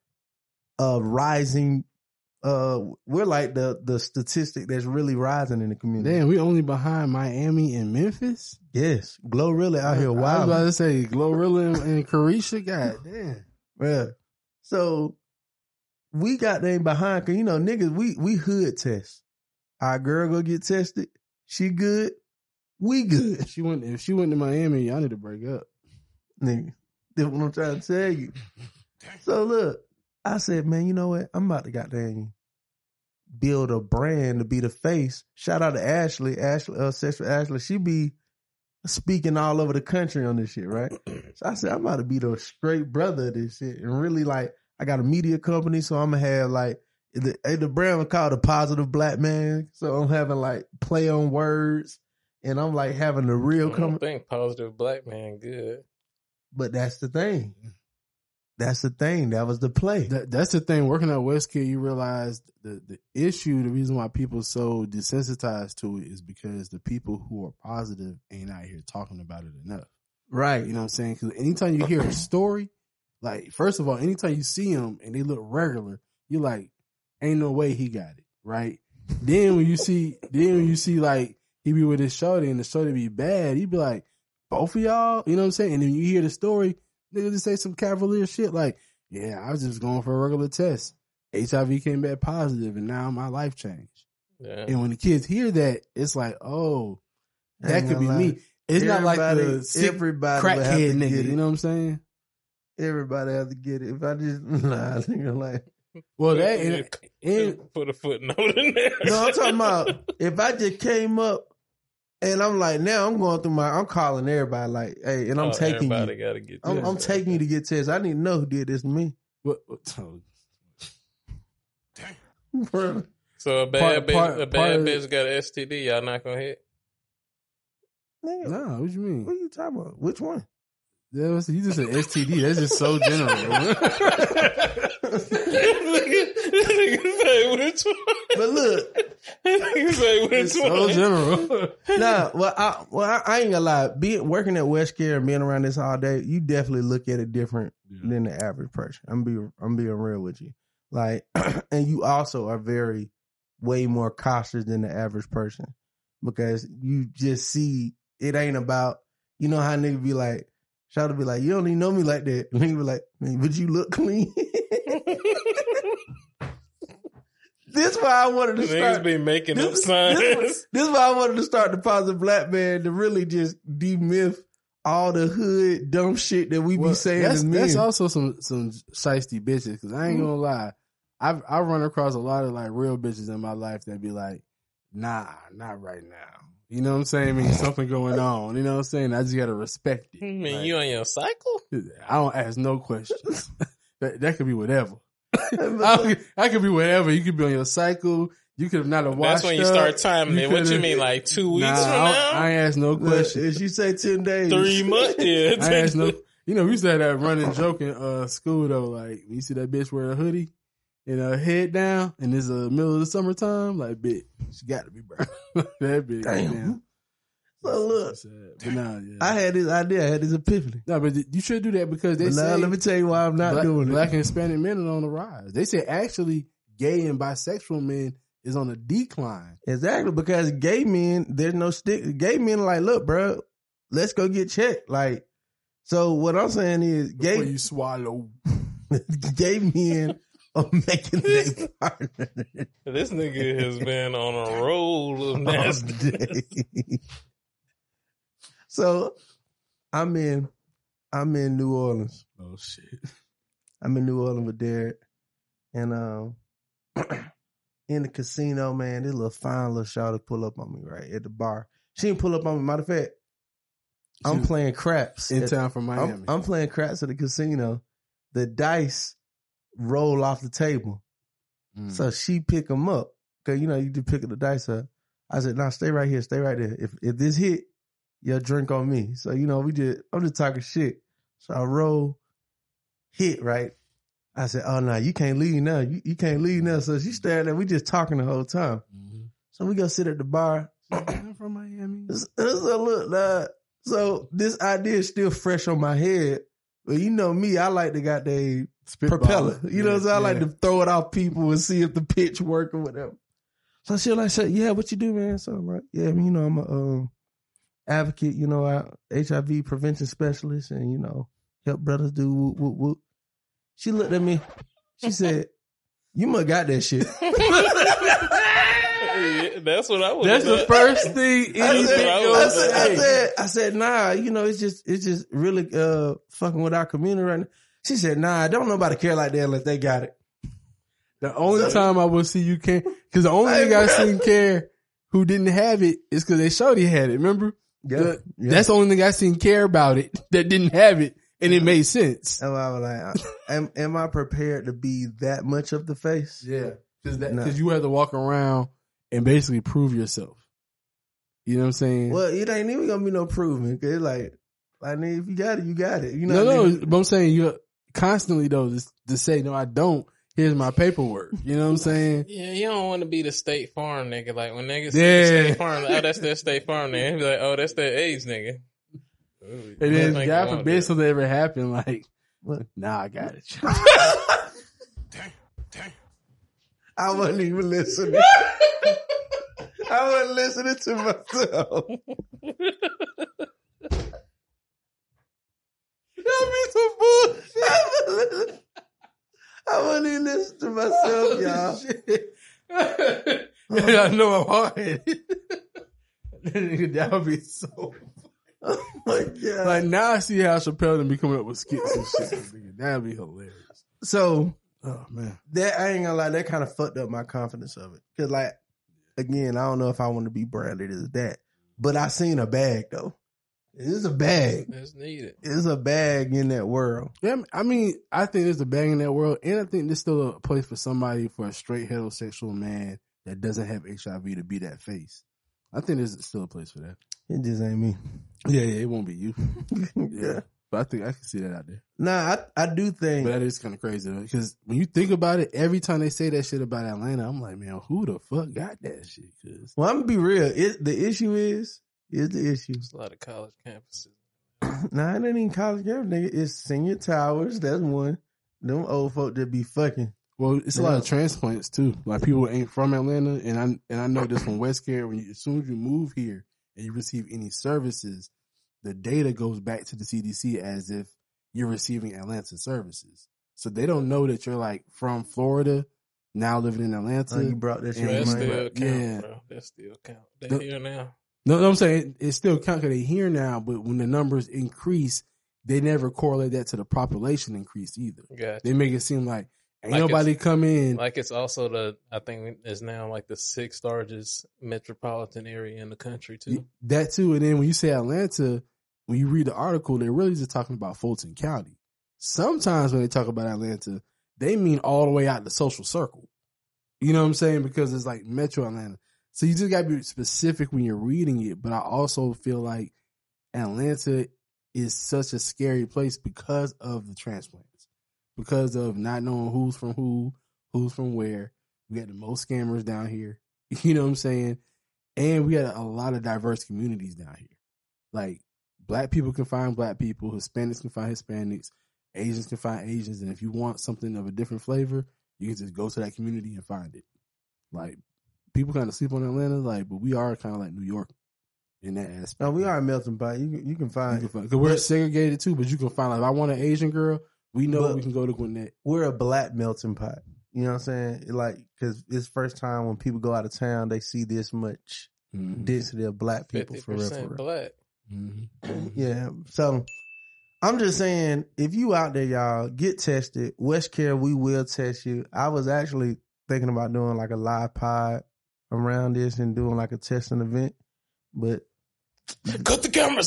rising. We're like the statistic that's really rising in the community. Damn, we only behind Miami and Memphis? Yes. Glorilla out here I was wild. about to say, Glorilla and Carisha, god damn. Yeah. So we got them behind, cause you know, niggas, we hood test. Our girl go get tested. She good. We good. If she went to Miami, y'all need to break up. Nigga. That's what I'm trying to tell you. So look, I said, man, you know what? I'm about to goddamn build a brand to be the face. Shout out to Ashley, Sexual Ashley. She be speaking all over the country on this shit, right? So I said, I'm about to be the straight brother of this shit. And really, like, I got a media company, so I'm going to have, like, the brand was called The Positive Black Man. So I'm having, like, play on words. And I'm, like, having the real I don't think positive black man good. But that's the thing. That's the thing. That was the play. That's the thing. Working at Westgate, you realize the issue, the reason why people so desensitized to it is because the people who are positive ain't out here talking about it enough. Right. You know what I'm saying? Because anytime you hear a story, like, first of all, anytime you see them and they look regular, you're like, ain't no way he got it. Right. Then when you see like, he be with his shorty and the shorty be bad. He be like, both of y'all, you know what I'm saying? And then you hear the story, niggas just say some cavalier shit like, yeah, I was just going for a regular test. HIV came back positive and now my life changed. Yeah. And when the kids hear that, it's like, oh, that Ain't could be gonna me. lie. It's not like Everybody- the sick everybody would have crackhead to nigga, get it. you know what I'm saying? Everybody have to get it. If I just nah, nigga, like Well, that and Put a footnote in there. no, I'm talking about if I just came up and I'm like now I'm going through I'm calling everybody like, hey, and I'm taking everybody you. gotta get. I'm taking you to get tested. I need to know who did this to me. what, Bro. So a bad Part of- bitch got an STD. Y'all not gonna hit? Nigga, nah, what you mean? what are you talking about? Which one? That was, you just said STD. That's just so general. Nigga say which one? But look, Nigga say which It's so one? general. nah, I ain't gonna lie. Working at Westcare and being around this all day, you definitely look at it different than the average person. I'm being real with you. Like, and you also are way more cautious than the average person because you just see it ain't about, you know how niggas be like, shout to be like, you don't even know me like that. Nigga be like, man, but you look clean. This why I wanted to Niggas start. be making up This signs. is why I wanted to start the Positive Black Man to really just demyth all the hood dumb shit that we be saying as men. that's also some shiesty bitches because I ain't gonna lie. I run across a lot of like real bitches in my life that be like, nah, not right now. You know what I'm saying? I mean, something going on. You know what I'm saying? I just gotta respect it. I mean, Like, you on your cycle? I don't ask no questions. that could be whatever. I could be whatever. You could be on your cycle. You could have not have watched. That's when you start timing it. What you mean, like 2 weeks from now? I ain't ask no questions. If she say 10 days. 3 months? Yeah. I asked no. You know, we used to have that running joke in school though. Like, when you see that bitch wear a hoodie and her head down, and it's the middle of the summertime, like, bitch, she got to be brown. That bitch. Damn. So look, but nah, yeah. I had this idea. I had this epiphany. No, but you should do that because they But now say let me tell you why I'm not doing it. Black and Hispanic men are on the rise. They say actually gay and bisexual men is on a decline. Exactly, because gay men, there's no stick. Gay men are like, look, bro, let's go get checked. Like, so what I'm saying is Before gay, you swallow. gay men are making their partner This nigga has been on a roll of all nasty. day. So I'm in New Orleans. Oh shit. I'm in New Orleans with Derek. And in the casino, man, this little fine little shawty pull up on me right at the bar. She didn't pull up on me. Matter of fact, I'm playing craps. In town from Miami. I'm playing craps at the casino. The dice roll off the table. Mm. So she pick them up. Cause you know, you just pick the dice up. I said, nah, stay right here. Stay right there. If this hit, your drink on me. So, you know, I'm just talking shit. So I roll, hit, right? I said, oh, no, you can't leave now. You can't leave now. So she stared there. We just talking the whole time. Mm-hmm. So we go sit at the bar. I'm from Miami. So look, so this idea is still fresh on my head. But you know me, I like to got the propeller. You know what I'm saying? I like to throw it off people and see if the pitch work or whatever. So she like said, yeah, what you do, man? So I'm like, yeah, I mean, you know, I'm a advocate, you know, HIV prevention specialist, and, you know, help brothers do whoop, whoop, whoop. She looked at me. She said, you must got that shit. Yeah, that's what I would. That's the first thing anything goes to say. I said, nah, you know, it's just really fucking with our community right now. She said, nah, I don't nobody care like that unless they got it. The only time I will see you care, because the only nigga I seen care who didn't have it is because they showed he had it. Remember? Yeah. That's the only nigga I seen care about it that didn't have it, and it made sense. And I was like, am I prepared to be that much of the face? Yeah, because you have to walk around and basically prove yourself. You know what I'm saying? Well, it ain't even gonna be no proving. Cause like, I mean, if you got it, you got it. You know? No, but I'm saying you constantly though to say no, I don't. Here's my paperwork. You know what I'm saying? Yeah, you don't want to be the State Farm nigga. Like when niggas say State Farm, like, oh, that's that State Farm nigga. Be like, oh, that's that AIDS nigga. And then God forbid something ever happen. Like, what? Nah, I got it. I wasn't even listening. I wasn't listening to myself. That be some bullshit. I wasn't even listening to myself, y'all. Man, I know I'm hard. That would be so. Oh my God. Like now, I see how Chappelle done be coming up with skits and shit. Nigga, that'd be hilarious. So, Oh man, that I ain't gonna lie, that kind of fucked up my confidence of it. Cause like, again, I don't know if I want to be branded as that, but I seen a bag though. It's a bag. It's needed. It's a bag in that world. yeah. I mean, I think there's a bag in that world, and I think there's still a place for somebody, for a straight heterosexual man that doesn't have HIV to be that face. I think there's still a place for that. It just ain't me. Yeah, it won't be you. Yeah. But I think I can see that out there. Nah, I do think. But that is kind of crazy because when you think about it, every time they say that shit about Atlanta, I'm like, man, who the fuck got that shit? Cause Well, I'm gonna be real. The issue is the issue. There's a lot of college campuses. Nah, it ain't even college campus, nigga. It's senior towers. That's one. Them old folk that be fucking. well, it's a lot of transplants too. Like people ain't from Atlanta, and I know this from West Care. As soon as you move here and you receive any services, the data goes back to the CDC as if you're receiving Atlanta services. So they don't know that you're like from Florida, now living in Atlanta. You brought that shit Yeah, That to still mind. count, Yeah. bro. That still count. They The- here now. No, I'm saying it still counts because they here now, but when the numbers increase, they never correlate that to the population increase either. Gotcha. They make it seem like ain't Like nobody come in. Like it's also I think it's now like the 6th largest metropolitan area in the country too. That too. And then when you say Atlanta, when you read the article, they're really just talking about Fulton County. Sometimes when they talk about Atlanta, they mean all the way out the social circle. You know what I'm saying? Because it's like Metro Atlanta. So you just got to be specific when you're reading it. But I also feel like Atlanta is such a scary place because of the transplants, because of not knowing who's from who's from where. We got the most scammers down here. You know what I'm saying? And we got a lot of diverse communities down here. Like black people can find black people, Hispanics can find Hispanics, Asians can find Asians. And if you want something of a different flavor, you can just go to that community and find it. Like people kind of sleep on Atlanta, like, but we are kind of like New York in that aspect. No, we are a melting pot. You can find. Because we're segregated too, but you can find, like, if I want an Asian girl, we know we can go to Gwinnett. We're a black melting pot. You know what I'm saying? Like, because it's first time when people go out of town, they see this much density of black people for real. 50% black. Yeah. So I'm just saying, if you out there, y'all, get tested. West Care, we will test you. I was actually thinking about doing like a live pod around this and doing like a testing event, but Cut the cameras.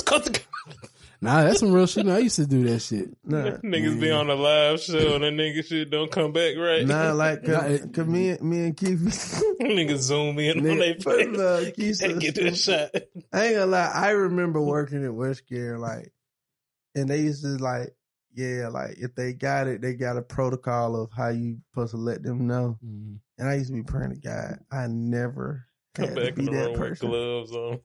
Nah, that's some real shit. I used to do that shit. nah, Niggas be on a live show and that nigga shit don't come back right. nah, like, cause me and Keith, Niggas zoom in on their face. Keith And get that shot. I ain't gonna lie. I remember working at West Care, like, and they used to like, yeah, like if they got it, they got a protocol of how you supposed to let them know. And I used to be praying to God, I never Come had back to be in the that room with person. gloves on.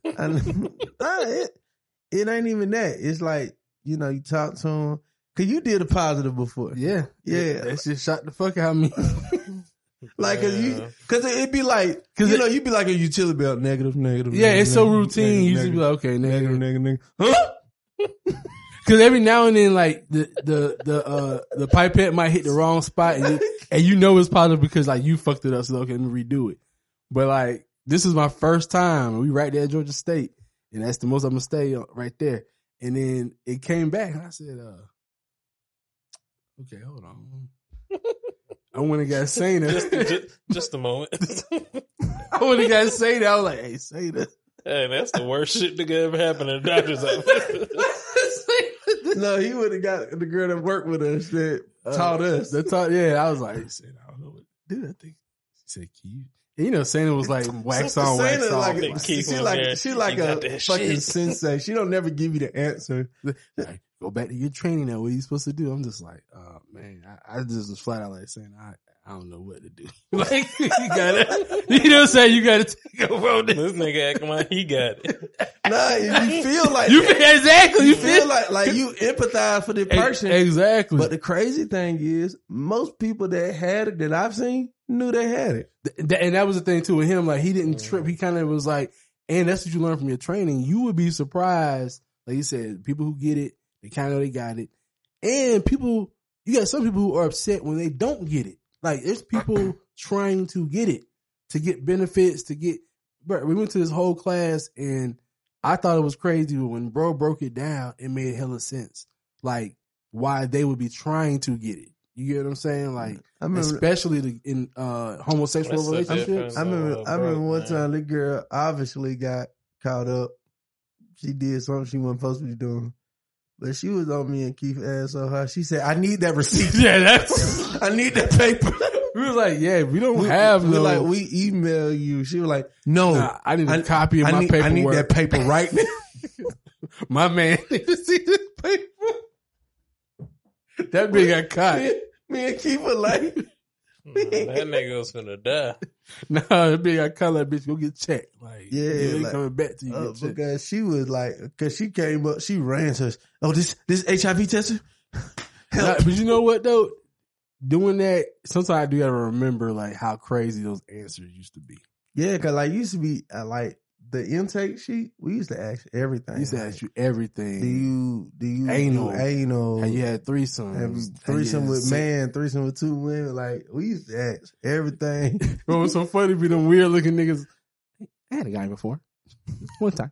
It ain't even that. It's like, you know, you talk to them. Cause you did a positive before. Yeah. Yeah. That shit shot the fuck out of me. Like, Yeah. cause it'd be like, cause you know, you'd be like a utility belt, negative. Yeah, it's so routine. You just be like, okay, negative, negative. negative. Huh? Cause every now and then, like the pipette might hit the wrong spot, and you know it's positive because like you fucked it up. So okay, let me redo it. But like this is my first time, and we right there at Georgia State, and that's the most I'm gonna stay right there. And then it came back, and I said, "Okay, hold on." I went and got Saina. Just a moment. I went and got Saina. I was like, "Hey, Saina." Hey, that's the worst shit that could ever happen in the doctor's office. No, he would have got the girl that worked with us that taught us. That taught, yeah. I was like, Saina, I don't know what did I think. She said, "Cute." And you know, Saina was like wax on, wax Saina off. They keep she him like there. she like You got a that fucking shit. sensei. She don't never give you the answer. Like, go back to your training now. What are you supposed to do? I'm just like, oh man, I just was flat out like saying, I don't know what to do. Like, you gotta, you know what I'm saying? You gotta take over on this. This nigga acting like he got it. Nah, you feel like You that. exactly. You feel like you empathize for the person. Exactly. But the crazy thing is, most people that had it that I've seen knew they had it. And that was the thing too with him. Like he didn't trip. He kind of was like, and that's what you learn from your training. You would be surprised. Like you said, people who get it, they kind of know they got it. And people, you got some people who are upset when they don't get it. Like there's people trying to get it, to get benefits, to get, bro, we went to this whole class and I thought it was crazy, but when bro broke it down, it made hella sense. Like why they would be trying to get it. You get what I'm saying? Like, especially in homosexual relationships. I remember one time the girl obviously got caught up. She did something she wasn't supposed to be doing. But she was on me and Keith ass on her. She said, I need that receipt. Yeah, that's, I need that paper. We was like, yeah, we don't have no. Like, we email you. She was like, no. Nah, I need a copy of my paperwork. I need that paper right now. My man need to see this paper. That bitch got caught. Me and Keith were like, that nigga was finna die. Nah, that bitch got caught. That bitch go get checked. Like, yeah, ain't like, coming back to you. Because she was like, because she came up, she ran to us. Oh, this HIV tester? But you know what though? Doing that, sometimes I do gotta remember like how crazy those answers used to be. Yeah, because like used to be like the intake sheet. We used to ask everything. We used to ask you everything. Do you anal? Have you had threesomes? Threesome with man, threesome with two women. Like we used to ask everything. It was so funny. Be them weird looking niggas. I had a guy before. One time.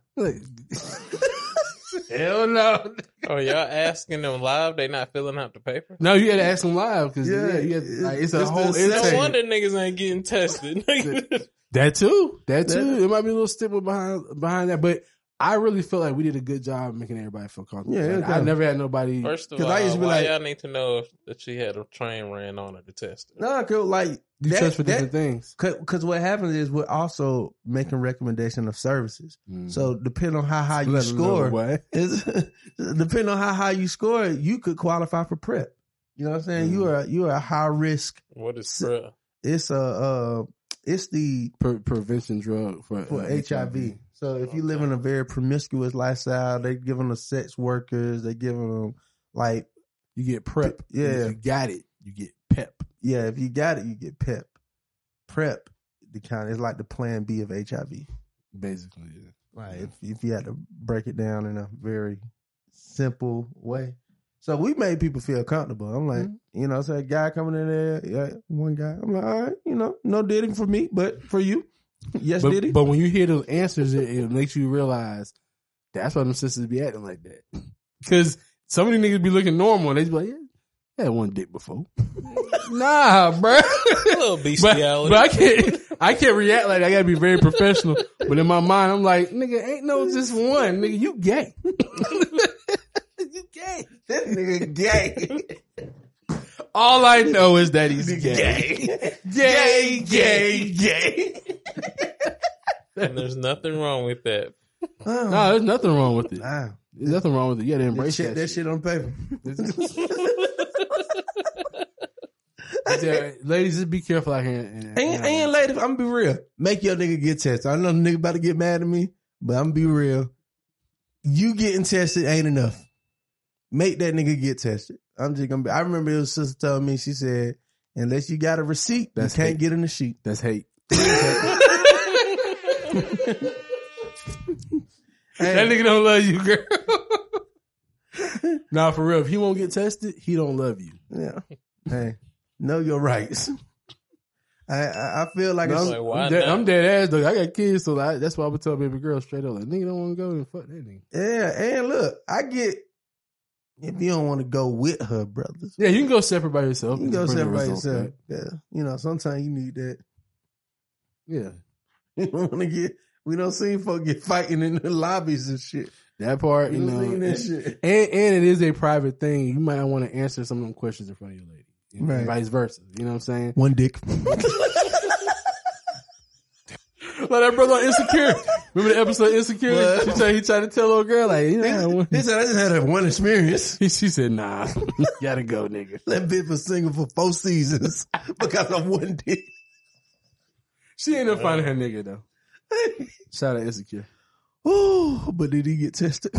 Hell no. Oh, y'all asking them live? They not filling out the paper? No, you had to ask them live because it's a whole intake. No wonder niggas ain't getting tested. That too. It might be a little stigma behind that, but I really feel like we did a good job making everybody feel comfortable. Yeah, I never had nobody. First of all, I used to be why like, y'all need to know if she had a train ran on her to test it? No, cause like you test for different things. Cause what happens is we're also making recommendation of services. So depending on how high you score, depending on how high you score, you could qualify for PrEP. You know what I'm saying? You are a high risk. What is PrEP? It's the prevention drug for HIV. So if you live in a very promiscuous lifestyle, they giving them sex workers, they giving them like you get PrEP. Yeah, if you got it, you get PEP. Yeah, if you got it, you get PEP. PrEP, the kind is like the Plan B of HIV, basically. Yeah. Right. If you had to break it down in a very simple way. So we made people feel comfortable. I'm like, you know, so a guy coming in there, yeah, one guy. I'm like, all right, you know, no dating for me, but for you. Yes, did he? But when you hear those answers, it makes you realize that's why them sisters be acting like that. Because some of these niggas be looking normal and they be like, yeah, I had one dick before. Nah, bro. A little bestiality. But I can't react like that. I gotta be very professional. But in my mind, I'm like, nigga, ain't no just one. Nigga, you gay. You gay. That nigga gay. All I know is that he's gay. Gay. And there's nothing wrong with that. No, there's nothing wrong with it. Nah. There's nothing wrong with it. You gotta embrace that shit on paper. Yeah, ladies, just be careful out here. And ladies, I'm gonna be real. Make your nigga get tested. I know the nigga about to get mad at me, but I'm gonna be real. You getting tested ain't enough. Make that nigga get tested. I'm just gonna be. I remember his sister told me, she said, unless you got a receipt, you can't get in the sheet. That's hate. That nigga don't love you, girl. Nah, for real. If he won't get tested, he don't love you. Yeah. Hey, know your rights. I feel like I'm dead ass though. I got kids, so that's why I would tell baby girl straight up, like, nigga don't want to go, then fuck that nigga. Yeah, and look, I get if you don't want to go with her brothers. Yeah, you can go separate by yourself. You can go separate by yourself. Right? Yeah, you know, sometimes you need that. Yeah, you don't want to get. We don't see folks get fighting in the lobbies and shit. That part, you know, that shit. And it is a private thing. You might not want to answer some of them questions in front of your lady. You know, right. And vice versa. You know what I'm saying? One dick. Like that brother on Insecure. Remember the episode Insecure? He tried to tell old girl, like, you know. He said, I just had one experience. She said, nah, gotta go, nigga. That bitch was single for 4 seasons because of one dick. She ain't never finding her nigga, though. Shout out Insecure. Oh, but did he get tested?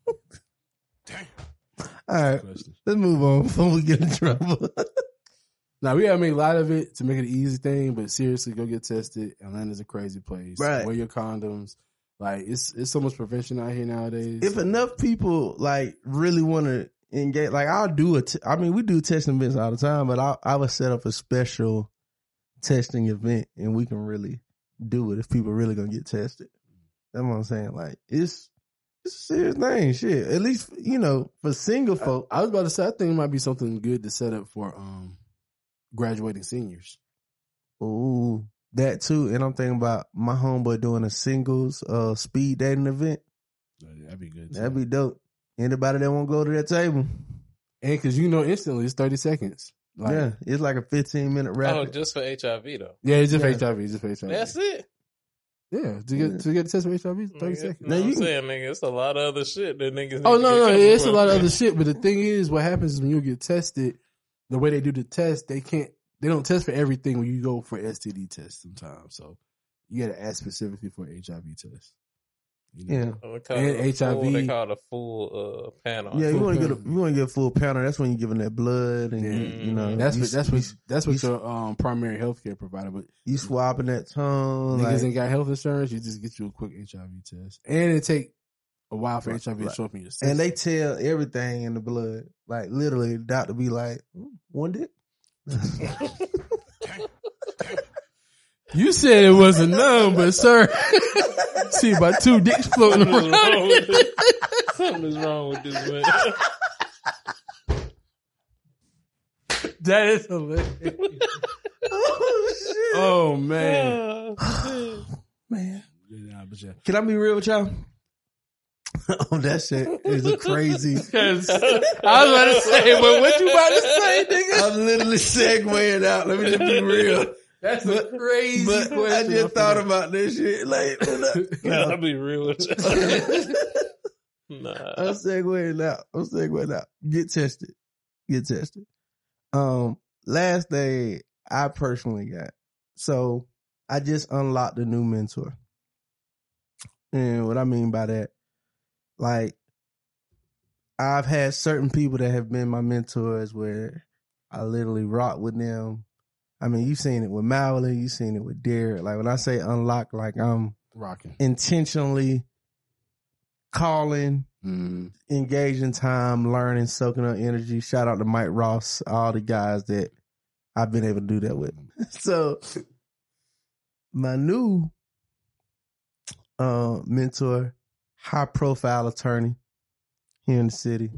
Damn. All right, let's move on before we get in trouble. Now we gotta make a lot of it to make it an easy thing, but seriously, go get tested. Atlanta's a crazy place. Right. Wear your condoms. Like it's so much prevention out here nowadays. If enough people like really want to engage, like I'll do we do testing events all the time, but I would set up a special testing event and we can really do it if people really gonna get tested. That's what I'm saying. Like it's a serious thing. Shit. At least, for single folk. I was about to say, I think it might be something good to set up for graduating seniors. Ooh, that too. And I'm thinking about my homeboy doing a singles speed dating event. That'd be good. That'd be dope. Anybody that won't go to that table. And because instantly it's 30 seconds. Like, yeah, it's like a 15-minute rapid. Oh, just for HIV though. Yeah, it's just for HIV. Just for HIV. That's it. Yeah, to get tested for HIV, 30 seconds. Now I'm saying, nigga, it's a lot of other shit that niggas. Oh no, it's a lot of other shit. But the thing is, what happens is when you get tested, the way they do the test, they don't test for everything when you go for STD tests sometimes. So you got to ask specifically for an HIV test. Yeah, and HIV. They call it a full panel. Yeah, you want to get a full panel. That's when you're giving that blood, and that's what your primary healthcare provider. But you swapping that tongue. Niggas ain't got health insurance. You just get you a quick HIV test, and it take a while for HIV to show up in your system. And they tell everything in the blood. Like literally, the doctor be like, "One dick." You said it wasn't none, but sir, see about 2 dicks floating around. Something is wrong with this man. That is hilarious. Oh man. Man. Can I be real with y'all? Oh, that shit is a crazy. I was about to say, but what you about to say, nigga? I'm literally segueing out. Let me just be real. That's a crazy question. I just thought about this shit. Like, I'll be real with you. Nah. I'm segueing out. Get tested. Last day I personally got. So I just unlocked a new mentor. And what I mean by that, like, I've had certain people that have been my mentors where I literally rock with them. I mean, you've seen it with Mowley, you've seen it with Derek. Like, when I say unlock, like, I'm rocking, intentionally calling, engaging time, learning, soaking up energy. Shout out to Mike Ross, all the guys that I've been able to do that with. So, my new mentor, high profile attorney here in the city.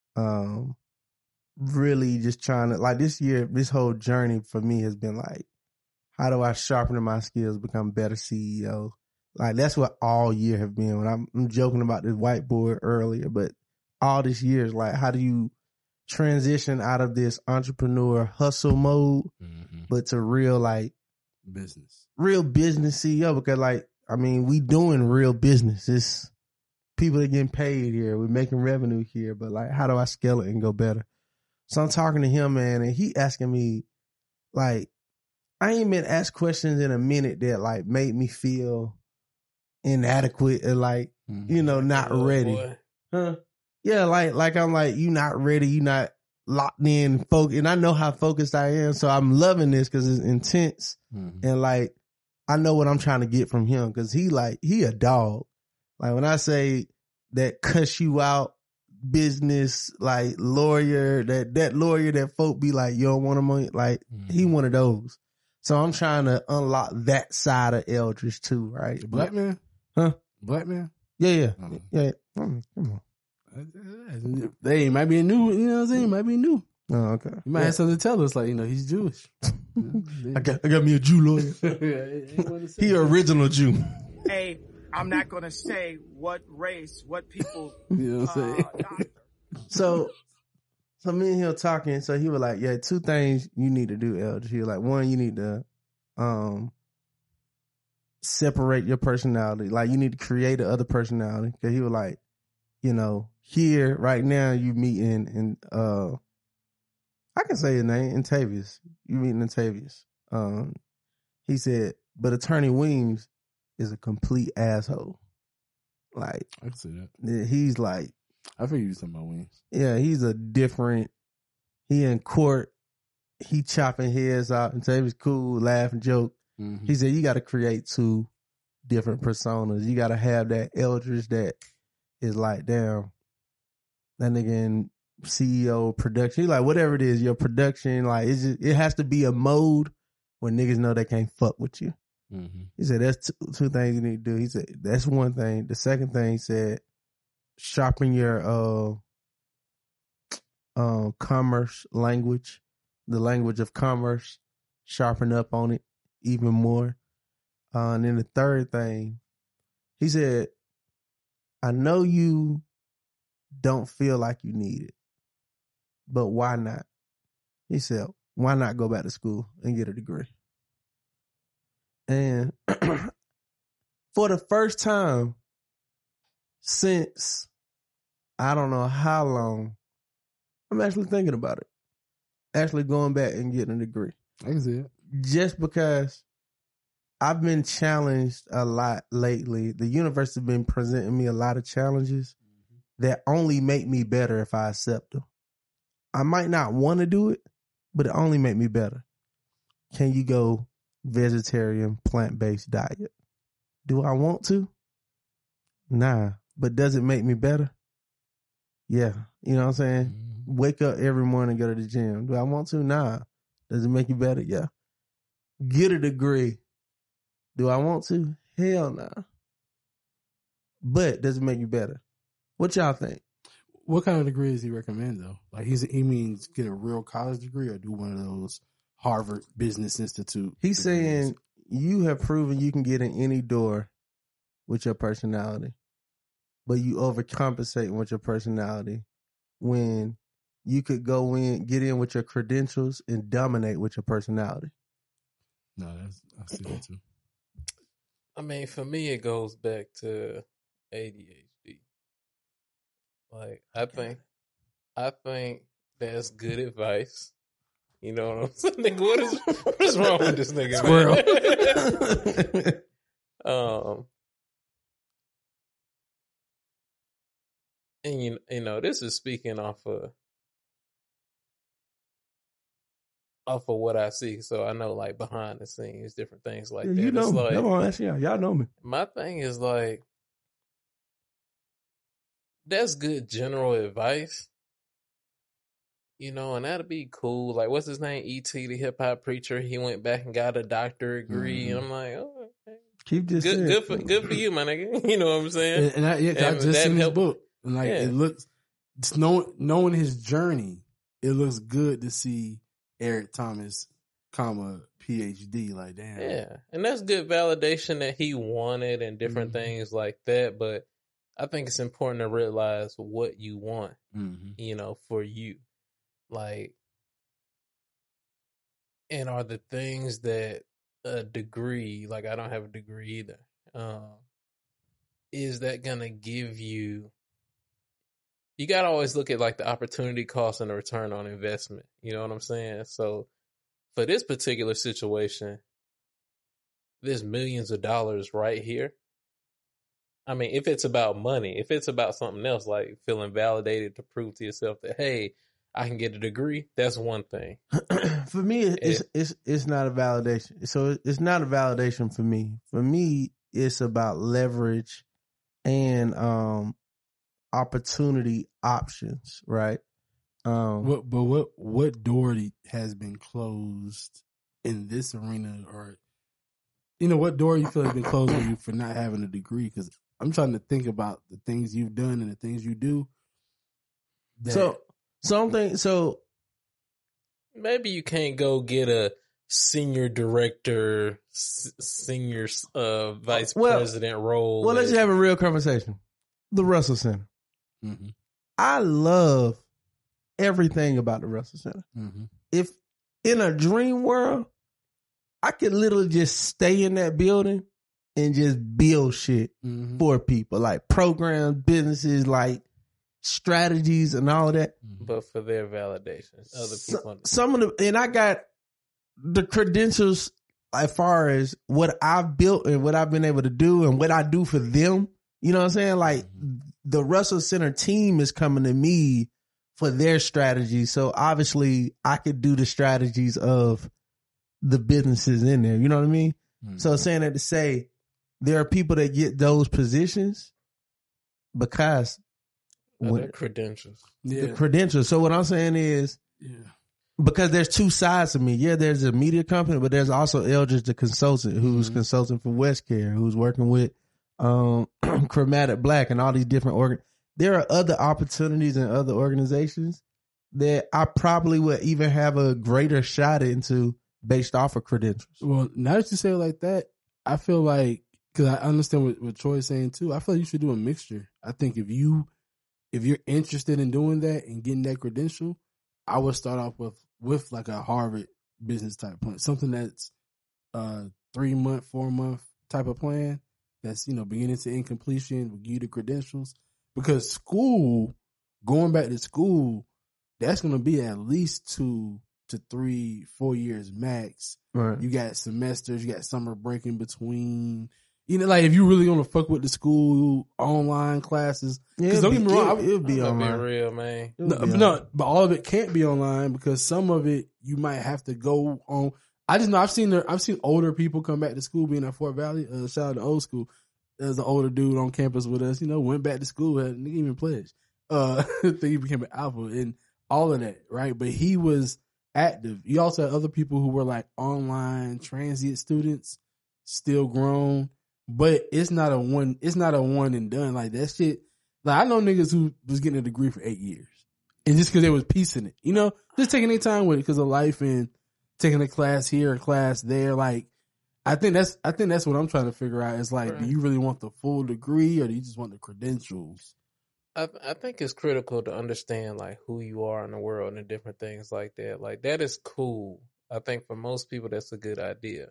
Really just trying to, like, this year, this whole journey for me has been like, how do I sharpen my skills, become a better CEO? Like, that's what all year have been. When I'm joking about this whiteboard earlier, but all this year is like, how do you transition out of this entrepreneur hustle mode, but to real, like, real business CEO? Because, like, I mean, we doing real business. It's people that getting paid here. We're making revenue here, but, like, how do I scale it and go better? So I'm talking to him, man, and he asking me, like, I ain't been asked questions in a minute that, like, made me feel inadequate and, like, not ready. Huh? Yeah, like I'm like, you not ready, you not locked in, focused. And I know how focused I am, so I'm loving this because it's intense. And, like, I know what I'm trying to get from him because he a dog. Like, when I say that cuss you out, business, like, lawyer, that lawyer that folk be like, you don't want him, like, he one of those. So I'm trying to unlock that side of Eldridge too, right? Black man? Huh? Black man? Yeah. Yeah. Come on. They might be new, you know what I'm saying? Might be new. Oh, okay. You might have something to tell us, like, he's Jewish. I got me a Jew lawyer. He original Jew. Hey, I'm not gonna say what race, what people. You know what I'm saying? So me and him talking. So he was like, "Yeah, 2 things you need to do, Eldridge." He was like, 1, you need to separate your personality. Like, you need to create the other personality. Because he was like, here right now you meeting in I can say his name, Intavius. You meeting Intavius. He said, but Attorney Weems is a complete asshole. Like, I can see that. He's like, I figured you were talking about Weems. Yeah, he's a different. He in court. he chopping heads out and say it was cool, laugh and joke. Mm-hmm. He said you got to create two different personas. You got to have that Eldridge that is like, damn, that nigga in CEO production, like whatever it is, your production, like it has to be a mode where niggas know they can't fuck with you. Mm-hmm. He said that's two things you need to do. He said that's one thing. The second thing, he said sharpen your commerce language, the language of commerce, sharpen up on it even more. And then the third thing, he said, I know you don't feel like you need it, but why not? He said, why not go back to school and get a degree? And for the first time since I don't know how long, I'm actually thinking about it. Actually going back and getting a degree. I can see it. Just because I've been challenged a lot lately. The universe has been presenting me a lot of challenges that only make me better if I accept them. I might not want to do it, but it only make me better. Can you go vegetarian, plant-based diet? Do I want to? Nah. But does it make me better? Yeah. You know what I'm saying? Mm-hmm. Wake up every morning and go to the gym. Do I want to? Nah. Does it make you better? Yeah. Get a degree. Do I want to? Hell nah. But does it make you better? What y'all think? What kind of degree does he recommend though? Like he means get a real college degree or do one of those Harvard Business Institute? He's degrees? saying you have proven you can get in any door with your personality, but you overcompensate with your personality when you could go in, get in with your credentials and dominate with your personality. No, I see that too. I mean, for me, it goes back to ADHD. Like, I think that's good advice. You know what I'm saying? Nigga, what is wrong with this nigga, man? And you know, this is speaking off of what I see. So I know, like, behind the scenes, different things like that. You know, it's me. like, Y'all know me. my thing is like, that's good general advice, you know, and that'd be cool. Like, what's his name? E.T., the hip hop preacher. He went back and got a doctorate degree, and I'm like, oh, okay. Keep this good for you, my nigga. You know what I'm saying? And I just seen his book, and like it looks, just knowing his journey, it looks good to see Eric Thomas, PhD. Like, damn, yeah, and that's good validation that he wanted and different things like that. But I think it's important to realize what you want, you know, for you. Like, and are the things that a degree, like I don't have a degree either, is that going to give you, you got to always look at like the opportunity cost and the return on investment. You know what I'm saying? So for this particular situation, there's millions of dollars right here. I mean, if it's about money, if it's about something else, like feeling validated to prove to yourself that, hey, I can get a degree, that's one thing. For me, it's not a validation. So it's not a validation for me. For me, it's about leverage and opportunity options, right? What door has been closed in this arena, or you know, what door you feel has been closed for you for not having a degree? Because I'm trying to think about the things you've done and the things you do. So maybe you can't go get a senior director, senior vice president role. Well, let's have a real conversation. The Russell Center. Mm-hmm. I love everything about the Russell Center. Mm-hmm. If in a dream world, I could literally just stay in that building and just build shit for people, like programs, businesses, like strategies and all of that. But for their validation, other people. Some of the, and I got the credentials as far as what I've built and what I've been able to do and what I do for them. You know what I'm saying? Like the Russell Center team is coming to me for their strategy. So obviously I could do the strategies of the businesses in there. You know what I mean? So saying that to say there are people that get those positions because Their credentials. the credentials. So what I'm saying is, because there's two sides to me. Yeah, there's a media company, but there's also Eldridge, the consultant, who's consulting for Westcare, who's working with Chromatic Black and all these different there are other opportunities in other organizations that I probably would even have a greater shot into based off of credentials. Well, now that you say it like that, I feel like, because I understand what Troy is saying too, I feel like you should do a mixture. I think if you're interested in doing that and getting that credential, I would start off with like a Harvard business type plan, something that's 3-month, 4-month type of plan that's, beginning to end completion will give you the credentials. Because school, going back to school, that's going to be at least 2 to 3, 4 years max. Right. You got semesters, you got summer break in between. Like if you really gonna fuck with the school online classes, because don't get me wrong, it'll be Be online. real, man. No, but all of it can't be online because some of it you might have to go on. I just know I've seen older people come back to school being at Fort Valley. Shout out to old school. There's an older dude on campus with us. Went back to school. Nigga even pledged. Think he became an alpha and all of that, right? But he was active. You also had other people who were like online transient students, still grown. But it's not a one and done. Like that shit. Like I know niggas who was getting a degree for 8 years. And just cause there was peace in it, just taking their time with it because of life and taking a class here, a class there. Like, I think that's what I'm trying to figure out is like, do you really want the full degree or do you just want the credentials? I think it's critical to understand like who you are in the world and different things like that. Like that is cool. I think for most people that's a good idea.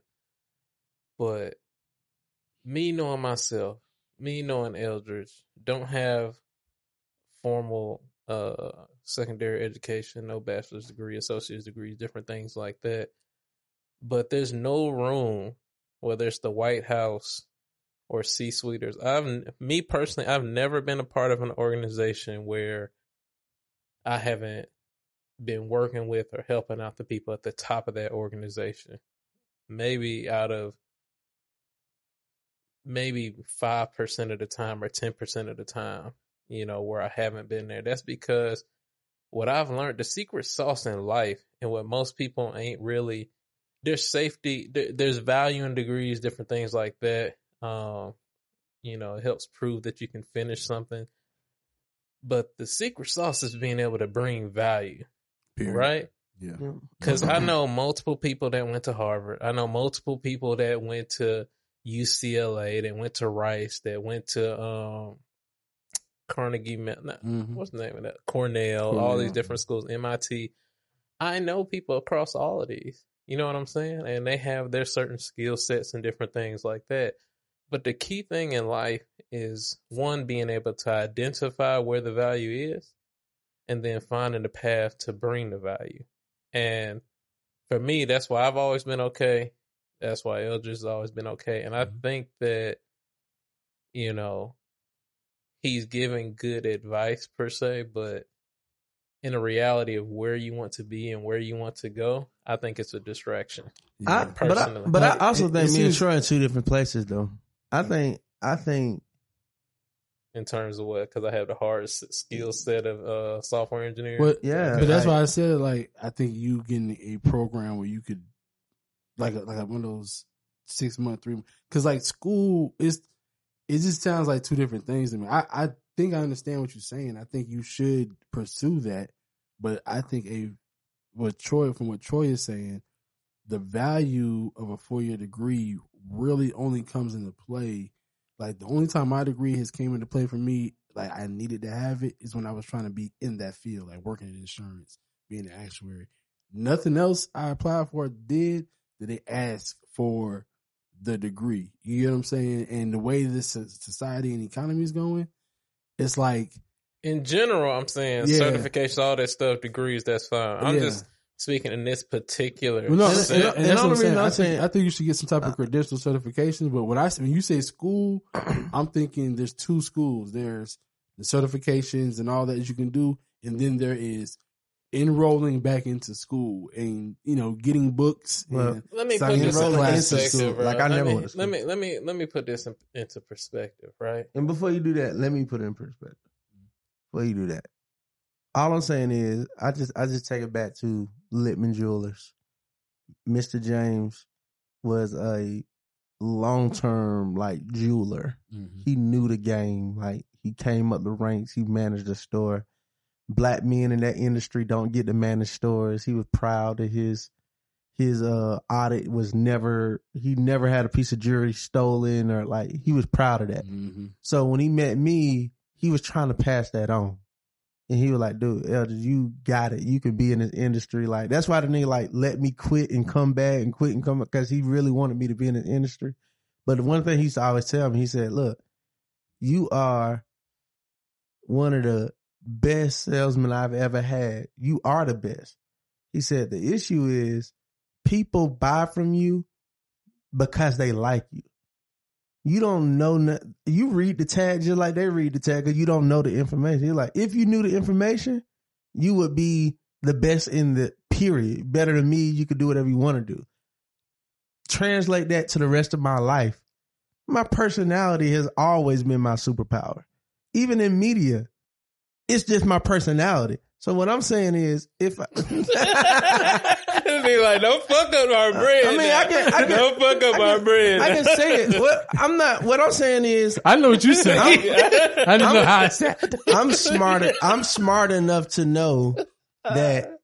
But me knowing myself, me knowing Eldridge, don't have formal secondary education, no bachelor's degree, associate's degrees, different things like that. But there's no room, whether it's the White House or C-suiters. Me personally, I've never been a part of an organization where I haven't been working with or helping out the people at the top of that organization. Maybe out of 5% of the time or 10% of the time, where I haven't been there. That's because what I've learned, the secret sauce in life and what most people ain't really, there's safety, there's value in degrees, different things like that. It helps prove that you can finish something. But the secret sauce is being able to bring value, right? Yeah. Because I know multiple people that went to Harvard. I know multiple people that went to UCLA, that went to Rice, that went to Carnegie, what's the name of that? Cornell, all these different schools, MIT. I know people across all of these. You know what I'm saying? And they have their certain skill sets and different things like that. But the key thing in life is, one, being able to identify where the value is and then finding the path to bring the value. And for me, that's why I've always been okay. That's why Eldridge has always been okay. And I think that, he's giving good advice per se, but in a reality of where you want to be and where you want to go, I think it's a distraction. Personally. But I also think me and Troy in two different places though. I think in terms of what? Because I have the hardest skill set of software engineering. But that's why I said like I think you getting a program where you could like one of those 6 month, 3 months, because like school it just sounds like two different things to me. I think I understand what you're saying. I think you should pursue that, but I think from what Troy is saying, the value of a 4-year degree really only comes into play. Like the only time my degree has came into play for me, like I needed to have it, is when I was trying to be in that field, like working in insurance, being an actuary. Nothing else I applied for did that they ask for the degree. You get what I'm saying? And the way this society and economy is going, it's like, in general, I'm saying certifications, all that stuff, degrees, that's fine. I'm just speaking in this particular. Well, no, and that's what I'm saying. I think you should get some type of credential certifications. But when you say school, I'm thinking there's two schools. There's the certifications and all that you can do, and then there is enrolling back into school and, you know, getting books. Well, and Let me put signing this up in for classes. perspective, bro. Like, I never went to school. Let me put this into perspective, right? And before you do that, let me put it in perspective. Before you do that, all I'm saying is, I just take it back to Littman Jewelers. Mr. James was a long-term, like, jeweler. Mm-hmm. He knew the game. Like, he came up the ranks. He managed a store. Black men in that industry don't get to manage stores. He was proud that his audit was he never had a piece of jewelry stolen, or like, he was proud of that. Mm-hmm. So when he met me, he was trying to pass that on. And he was like, dude, Elder, you got it. You can be in this industry. Like, that's why the nigga like let me quit and come back and quit and come back, because he really wanted me to be in this industry. But the one thing he used to always tell me, he said, look, you are one of the best salesmen I've ever had. You are the best. He said, the issue is people buy from you because they like you. You don't know, you read the tag just like they read the tag, because you don't know the information. You're like, if you knew the information, you would be the best in the period. Better than me, you could do whatever you want to do. Translate that to the rest of my life. My personality has always been my superpower. Even in media, it's just my personality. So what I'm saying is, if I Be like, don't fuck up our bread. I mean, I can don't fuck up our bread. I can say it. What I'm saying is, I know what you said. I didn't know how I said it. I'm smart enough to know that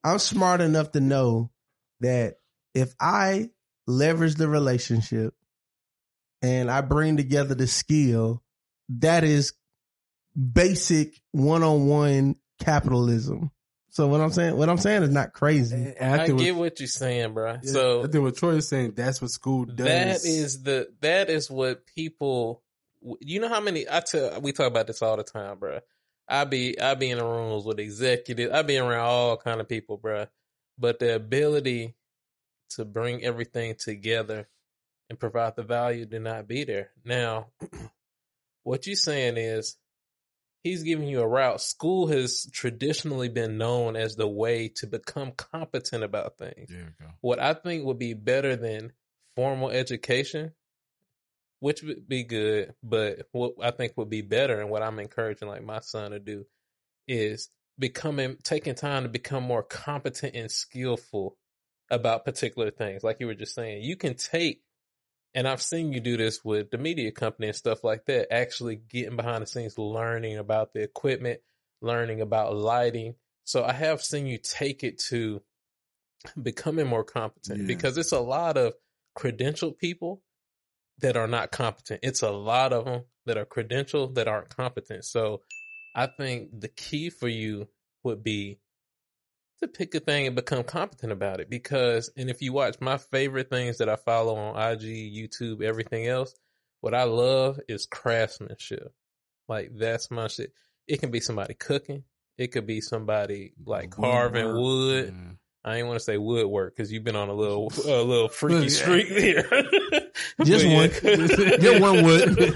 if I leverage the relationship and I bring together the skill, that is basic one-on-one capitalism. So what I'm saying is not crazy. I get what you're saying, bro. Yeah, So I think what Troy is saying, that's what school does. that is what people, you know how many, we talk about this all the time, bro. I be in the rooms with executives. I be around all kind of people, bro. But the ability to bring everything together and provide the value did not be there. Now, what you're saying is, he's giving you a route. School has traditionally been known as the way to become competent about things. There you go. What I think would be better than formal education, which would be good, but what I think would be better, and what I'm encouraging like my son to do, is taking time to become more competent and skillful about particular things. Like you were just saying, you can take, and I've seen you do this with the media company and stuff like that, actually getting behind the scenes, learning about the equipment, learning about lighting. So I have seen you take it to becoming more competent, because it's a lot of credentialed people that are not competent. It's a lot of them that are credentialed that aren't competent. So I think the key for you would be to pick a thing and become competent about it. Because, and if you watch my favorite things that I follow on IG, YouTube, everything else, what I love is craftsmanship. Like, that's my shit. It can be somebody cooking. It could be somebody like carving wood. Yeah. I ain't want to say woodwork because you've been on a little freaky streak there. Just one. Just one wood.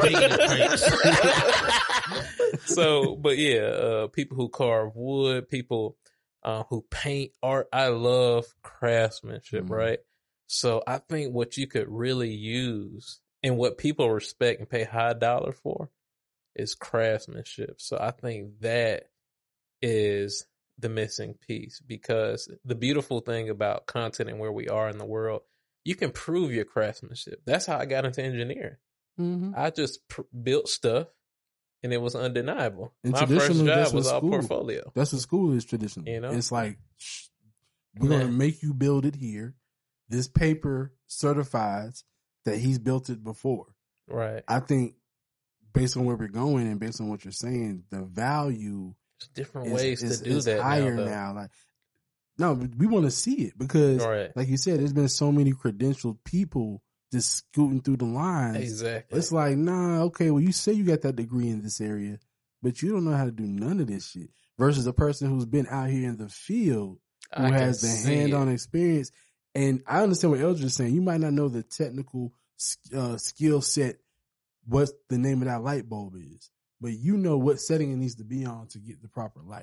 So, but yeah, people who carve wood, people who paint art. I love craftsmanship, right? So I think what you could really use and what people respect and pay high dollar for is craftsmanship. So I think that is the missing piece, because the beautiful thing about content and where we are in the world, you can prove your craftsmanship. That's how I got into engineering. I just built stuff and it was undeniable. And my first job was all portfolio. That's what school is traditional. You know? It's like, we're going to make you build it here. This paper certifies that he's built it before. Right. I think based on where we're going and based on what you're saying, the value different ways to do is that higher now. Like, no, we want to see it because, like you said, there's been so many credentialed people just scooting through the lines. Exactly. It's like, nah, okay, well, you say you got that degree in this area, but you don't know how to do none of this shit. Versus a person who's been out here in the field who has the hand-on experience. And I understand what Eldridge is saying. You might not know the technical skill set, what the name of that light bulb is, but you know what setting it needs to be on to get the proper light.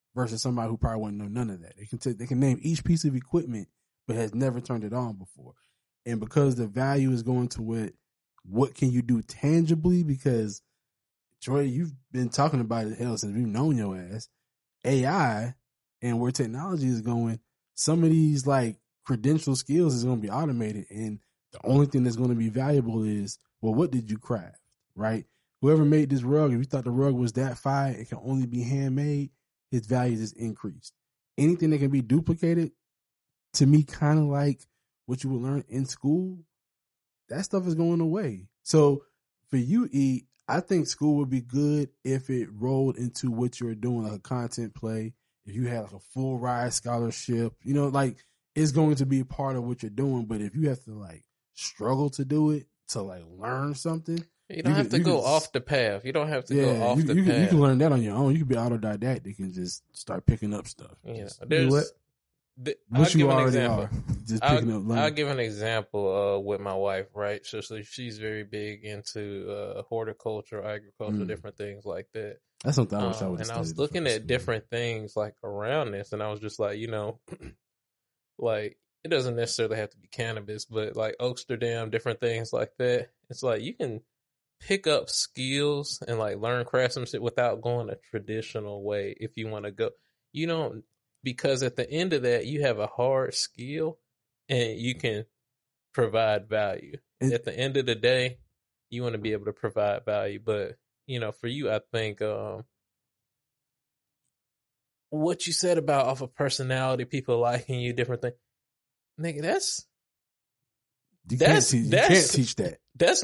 versus somebody who probably wouldn't know none of that. They can name each piece of equipment, but has never turned it on before. And because the value is going to what can you do tangibly? Because Troy, you've been talking about it hell since we've known your ass. AI and where technology is going, some of these like credential skills is going to be automated, and the only thing that's going to be valuable is, well, what did you craft, right? Whoever made this rug, if you thought the rug was that fire, it can only be handmade, its value is increased. Anything that can be duplicated, to me, kind of like what you would learn in school, that stuff is going away. So for you, E, I think school would be good if it rolled into what you're doing, like a content play. If you had like a full ride scholarship, you know, like it's going to be part of what you're doing. But if you have to like struggle to do it, to like learn something, you don't have to go off the path. You don't have to go off the path. You can learn that on your own. You can be autodidactic and just start picking up stuff. Yeah, what you already are. Just picking up. I'll give an example with my wife, right? So she's very big into horticulture, agriculture, different things like that. That's something I wish I would have And I was looking at different things like around this, and I was just like, you know, like it doesn't necessarily have to be cannabis, but like Oaksterdam, different things like that. It's like you can pick up skills and like learn craftsmanship without going a traditional way if you want to go. You don't, because at the end of that, you have a hard skill and you can provide value. At the end of the day, you want to be able to provide value. But, you know, for you, I think what you said about off of personality, people liking you, different things, nigga, you can't teach that. That's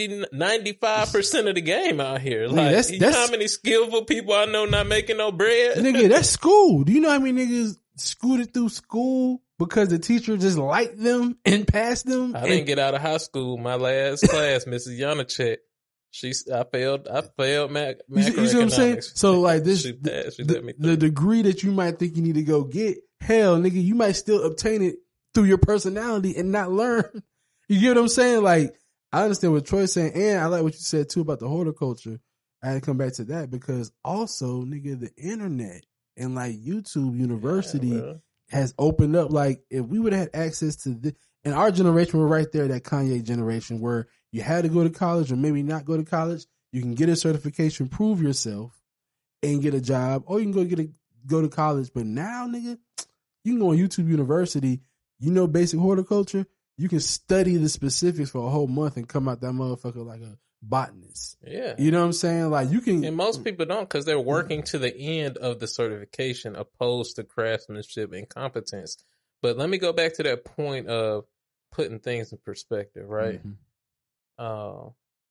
95% of the game out here. Like, that's how many skillful people I know not making no bread? Nigga, that's school. Do you know how many niggas scooted through school because the teacher just liked them and passed them? I didn't get out of high school. My last class, Mrs. Yanachek, I failed macroeconomics. You see what I'm saying? So like this, the degree that you might think you need to go get, hell, nigga, you might still obtain it through your personality and not learn. You get what I'm saying? Like, I understand what Troy's saying, and I like what you said too about the horticulture. I had to come back to that because also, nigga, the internet and like YouTube University has opened up. Like, if we would have had access to this, and our generation were right there, that Kanye generation where you had to go to college or maybe not go to college, you can get a certification, prove yourself, and get a job, or you can go to college. But now, nigga, you can go on YouTube University. You know, basic horticulture. You can study the specifics for a whole month and come out that motherfucker like a botanist. Yeah. You know what I'm saying? Like you can. And most people don't because they're working to the end of the certification opposed to craftsmanship and competence. But let me go back to that point of putting things in perspective, right? Mm-hmm.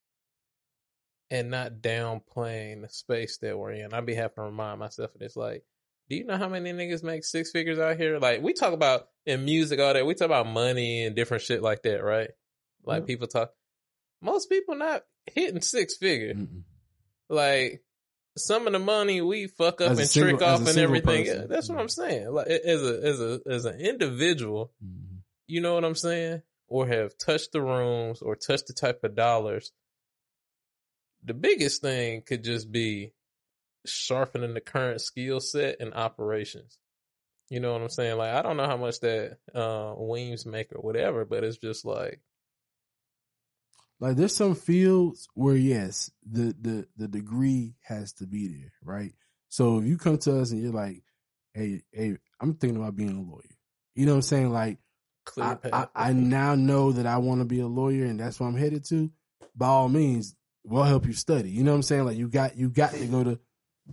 And not downplaying the space that we're in. I be having to remind myself of this. Like, do you know how many niggas make six figures out here? Like, we talk about in music, all that. We talk about money and different shit like that, right? Like, people talk. Most people not hitting six figure. Like, some of the money we fuck up and trick off and everything. Yeah, that's what I'm saying. Like, as an individual, you know what I'm saying? Or have touched the rooms or touched the type of dollars. The biggest thing could just be sharpening the current skill set and operations. You know what I'm saying? Like, I don't know how much that Weems make or whatever, but it's just like there's some fields where yes, the degree has to be there, right? So if you come to us and you're like, hey, I'm thinking about being a lawyer. You know what I'm saying? Like, I now know that I want to be a lawyer and that's what I'm headed to. By all means, we'll help you study. You know what I'm saying? Like, you got to go to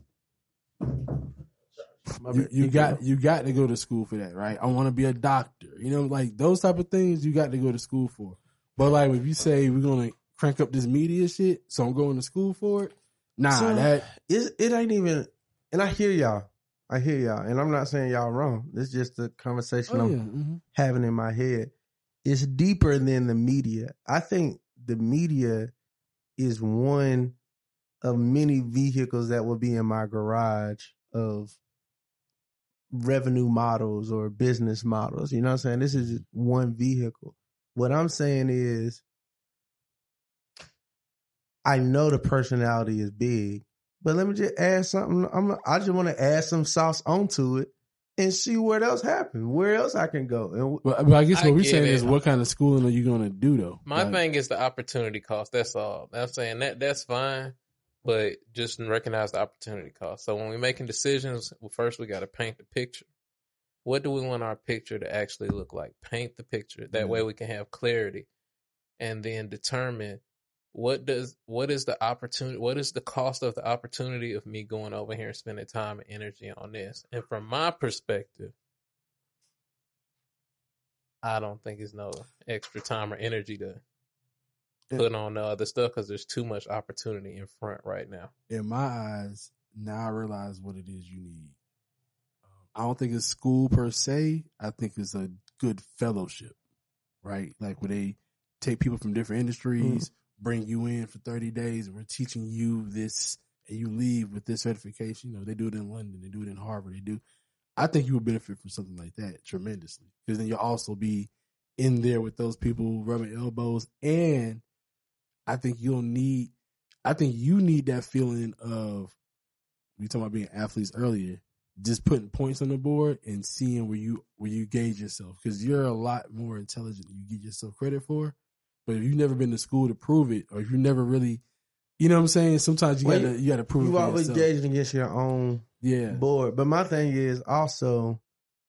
you got to go to school for that, right? I want to be a doctor. You know, like those type of things you got to go to school for. But like if you say we're gonna crank up this media shit, so I'm going to school for it. Nah, so it ain't even. And I hear y'all, and I'm not saying y'all wrong. It's just the conversation I'm having in my head. It's deeper than the media. I think the media is one of many vehicles that will be in my garage of revenue models or business models. You know what I'm saying? This is just one vehicle. What I'm saying is, I know the personality is big, But let me just add something. I just want to add some sauce onto it and see what else happens, where else I can go. But I guess what we're saying get is, it. what kind of schooling are you going to do though? My Like, thing is the opportunity cost. That's all. I'm saying that's fine, but just recognize the opportunity cost. So when we're making decisions, well, first we got to paint the picture. What do we want our picture to actually look like? Paint the picture. That way we can have clarity, and then determine what is the opportunity, what is the cost of the opportunity of me going over here and spending time and energy on this. And from my perspective, I don't think it's no extra time or energy to put on the other stuff because there's too much opportunity in front right now. in my eyes, now I realize what it is you need. I don't think it's school per se. I think it's a good fellowship, right? Like where they take people from different industries, bring you in for 30 days, and we're teaching you this, and you leave with this certification. You know, they do it in London, they do it in Harvard, I think you would benefit from something like that tremendously, because then you'll also be in there with those people rubbing elbows, and I think you need that feeling of, we talking about being athletes earlier, just putting points on the board and seeing where you gauge yourself, because you're a lot more intelligent than you give yourself credit for. But if you've never been to school to prove it, or if you never really, you know what I'm saying? Sometimes you gotta prove it for always yourself. gauging against your own board. But my thing is also,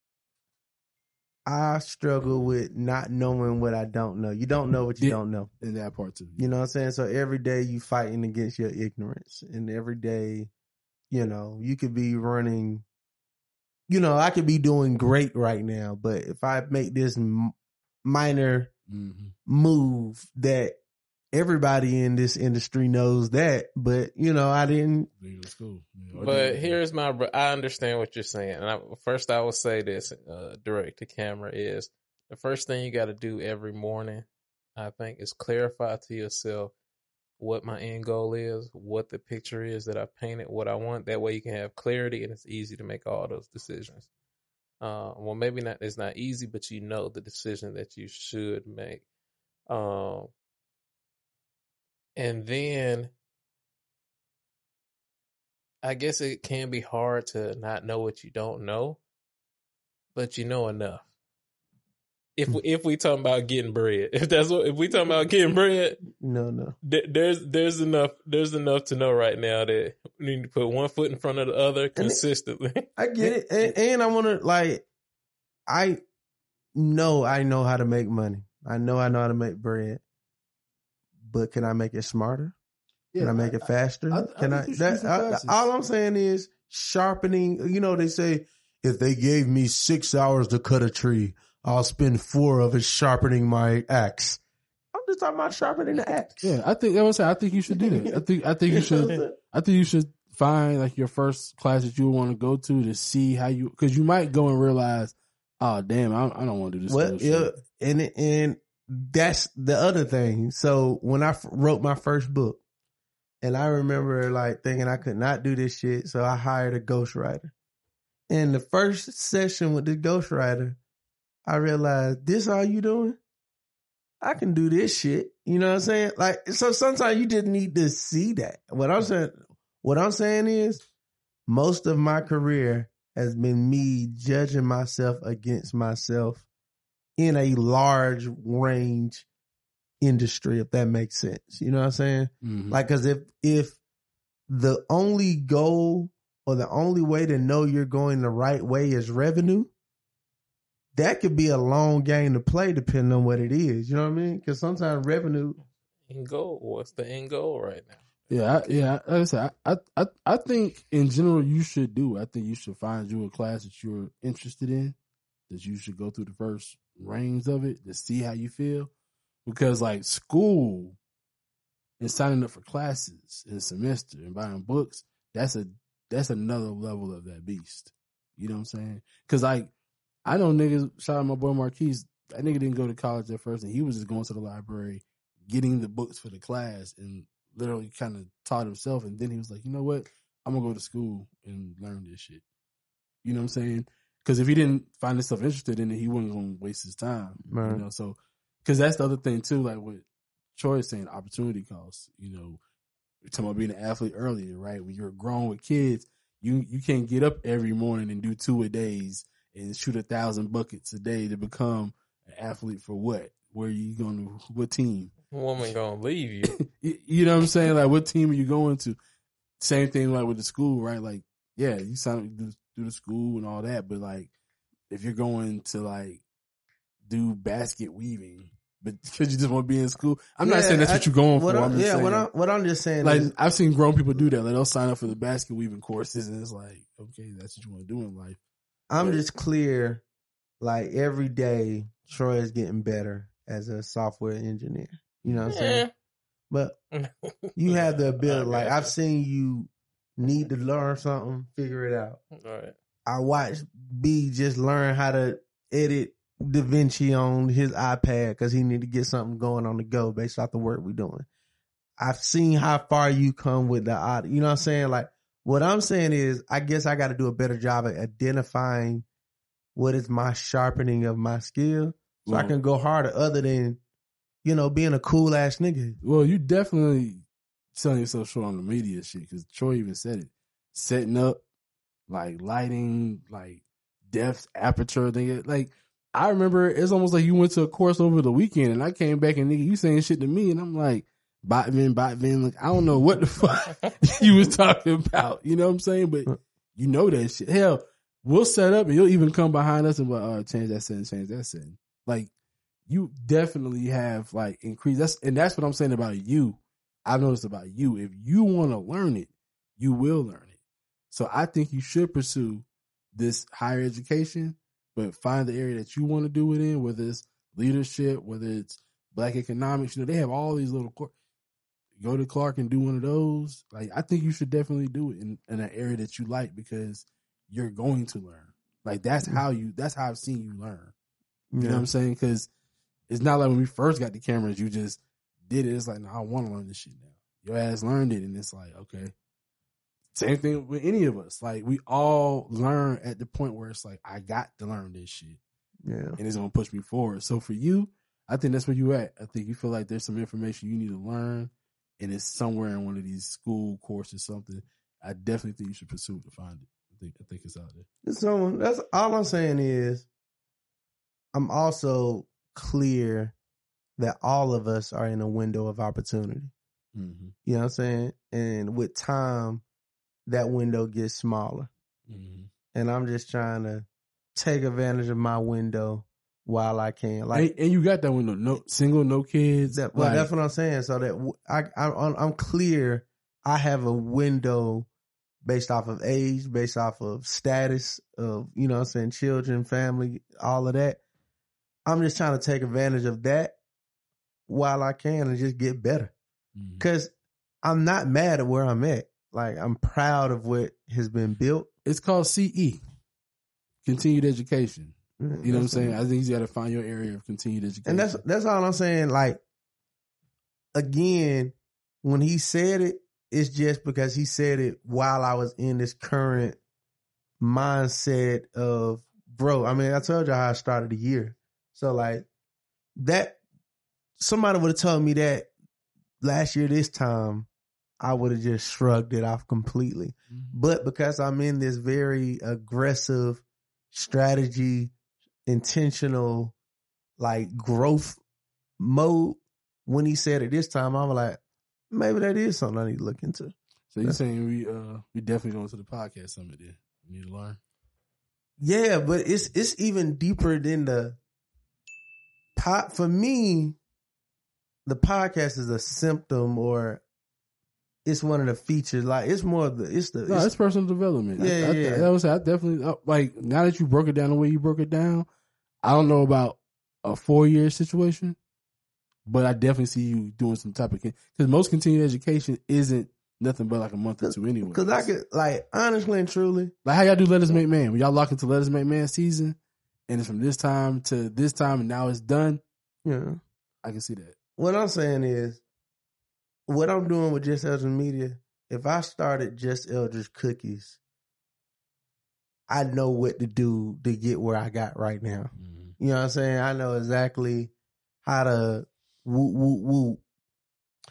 I struggle with not knowing what I don't know. You don't know what you don't know. In that part too. You know what I'm saying? So every day you fighting against your ignorance, and every day, you know, you could be running. You know, I could be doing great right now, but if I make this minor move that everybody in this industry knows that, but you know, I didn't. But here's I understand what you're saying. And first I will say this, direct to camera, is the first thing you got to do every morning, I think, is clarify to yourself what my end goal is, what the picture is that I painted, what I want. That way you can have clarity and it's easy to make all those decisions. Well, maybe not, it's not easy, but you know the decision that you should make. And then I guess it can be hard to not know what you don't know, but you know enough. If we talking about getting bread, if we talking about getting bread, no, there's enough to know right now that we need to put one foot in front of the other consistently. I get it, and I want to I know how to make money. I know how to make bread, but can I make it smarter? Can I make it faster? All I'm saying is sharpening. You know, they say if they gave me 6 hours to cut a tree, I'll spend 4 of it sharpening my axe. I'm just talking about sharpening the axe. Yeah, I think you should do that. I think you should find like your first class that you would want to go to see how you, because you might go and realize, oh damn, I don't want to do this. Well, yeah, and that's the other thing. So when I wrote my first book, and I remember like thinking I could not do this shit, so I hired a ghostwriter. And the first session with the ghostwriter, I realized, this all you doing? I can do this shit. You know what I'm saying? Like, so sometimes you just need to see that. What I'm saying is, most of my career has been me judging myself against myself in a large range industry, if that makes sense. You know what I'm saying? Mm-hmm. Like, cause if the only goal or the only way to know you're going the right way is revenue, that could be a long game to play depending on what it is. You know what I mean? Because sometimes revenue. End goal. What's the end goal right now? Yeah. Like I said, I think in general you should do. I think you should find you a class that you're interested in, that you should go through the first range of it to see how you feel. Because like school and signing up for classes in a semester and buying books, that's another level of that beast. You know what I'm saying? Because like, I know niggas, shout out my boy Marquise, that nigga didn't go to college at first, and he was just going to the library, getting the books for the class, and literally kind of taught himself. And then he was like, you know what? I'm going to go to school and learn this shit. You know what I'm saying? Because if he didn't find himself interested in it, he wasn't going to waste his time. Right. You know, so, because that's the other thing too, like what Troy is saying, opportunity costs. You know, we're talking about being an athlete earlier, right? When you're grown with kids, you can't get up every morning and do 2-a-days and shoot 1,000 buckets a day to become an athlete for what? Where are you going to, what team? Woman gonna leave you. You know what I'm saying? Like, what team are you going to? Same thing like with the school, right? Like, yeah, you sign up to do the school and all that, but like, if you're going to like do basket weaving, but because you just want to be in school, I'm not saying that's what you're going for. I'm just saying, what I'm just saying, like, is, I've seen grown people do that. Like, they'll sign up for the basket weaving courses, and it's like, okay, that's what you want to do in life. I'm just clear. Like, every day, Troy is getting better as a software engineer. You know what I'm saying? But you have the ability. Like, I've seen you need to learn something, figure it out. All right. I watched B just learn how to edit DaVinci on his iPad because he need to get something going on the go based off the work we're doing. I've seen how far you come with the audio. You know what I'm saying? Like, what I'm saying is, I guess I got to do a better job at identifying what is my sharpening of my skill so I can go harder other than, you know, being a cool ass nigga. Well, you definitely selling yourself short on the media shit, because Troy even said it. Setting up, like, lighting, like, depth, aperture, thing. Like, I remember it's almost like you went to a course over the weekend, and I came back and nigga, you saying shit to me, and I'm like, botman, like, I don't know what the fuck you was talking about. You know what I'm saying? But you know that shit. Hell, we'll set up and you'll even come behind us and be like, change that setting. Like, you definitely have like increased. That's what I'm saying about you. I've noticed about you. If you want to learn it, you will learn it. So I think you should pursue this higher education, but find the area that you want to do it in, whether it's leadership, whether it's Black economics. You know, they have all these little go to Clark and do one of those. Like, I think you should definitely do it in an area that you like, because you're going to learn. Like, that's how I've seen you learn. You know what I'm saying? Because it's not like when we first got the cameras, you just did it. It's like, no, I want to learn this shit now. Your ass learned it, and it's like, okay. Same thing with any of us. Like, we all learn at the point where it's like, I got to learn this shit. Yeah. And it's going to push me forward. So for you, I think that's where you at. I think you feel like there's some information you need to learn, and it's somewhere in one of these school courses, something. I definitely think you should pursue it to find it. I think it's out there. So that's all I'm saying is, I'm also clear that all of us are in a window of opportunity. Mm-hmm. You know what I'm saying? And with time, that window gets smaller. Mm-hmm. And I'm just trying to take advantage of my window while I can. Like, and you got that window, no single, no kids. That's what I'm saying. So that I'm clear. I have a window based off of age, based off of status of, you know what I'm saying, children, family, all of that. I'm just trying to take advantage of that while I can and just get better. Because I'm not mad at where I'm at. Like, I'm proud of what has been built. It's called CE, continued education. You know what I'm saying? I think you got to find your area of continued education. And that's all I'm saying. Like, again, when he said it, it's just because he said it while I was in this current mindset of, bro, I mean, I told you how I started the year. So, like, that, somebody would have told me that last year this time, I would have just shrugged it off completely. Mm-hmm. But because I'm in this very aggressive strategy, intentional, like, growth mode, when he said it this time, I'm like, maybe that is something I need to look into. So you're saying we definitely going to the podcast summit then? We need to learn? Yeah, but it's even deeper than the for me, the podcast is a symptom, or it's one of the features. Like, it's more of it's personal development. Yeah, I definitely, like, now that you broke it down the way you broke it down, I don't know about a 4-year situation, but I definitely see you doing some type of, because most continued education isn't nothing but like a month or two anyway. Because I could, like, honestly and truly, like how y'all do Let Us Make Man. When y'all lock into Let Us Make Man season, and it's from this time to this time, and now it's done. Yeah, I can see that. What I'm saying is, what I'm doing with Just Eldridge Media, if I started Just Eldridge Cookies, I know what to do to get where I got right now. Mm-hmm. You know what I'm saying? I know exactly how to woo.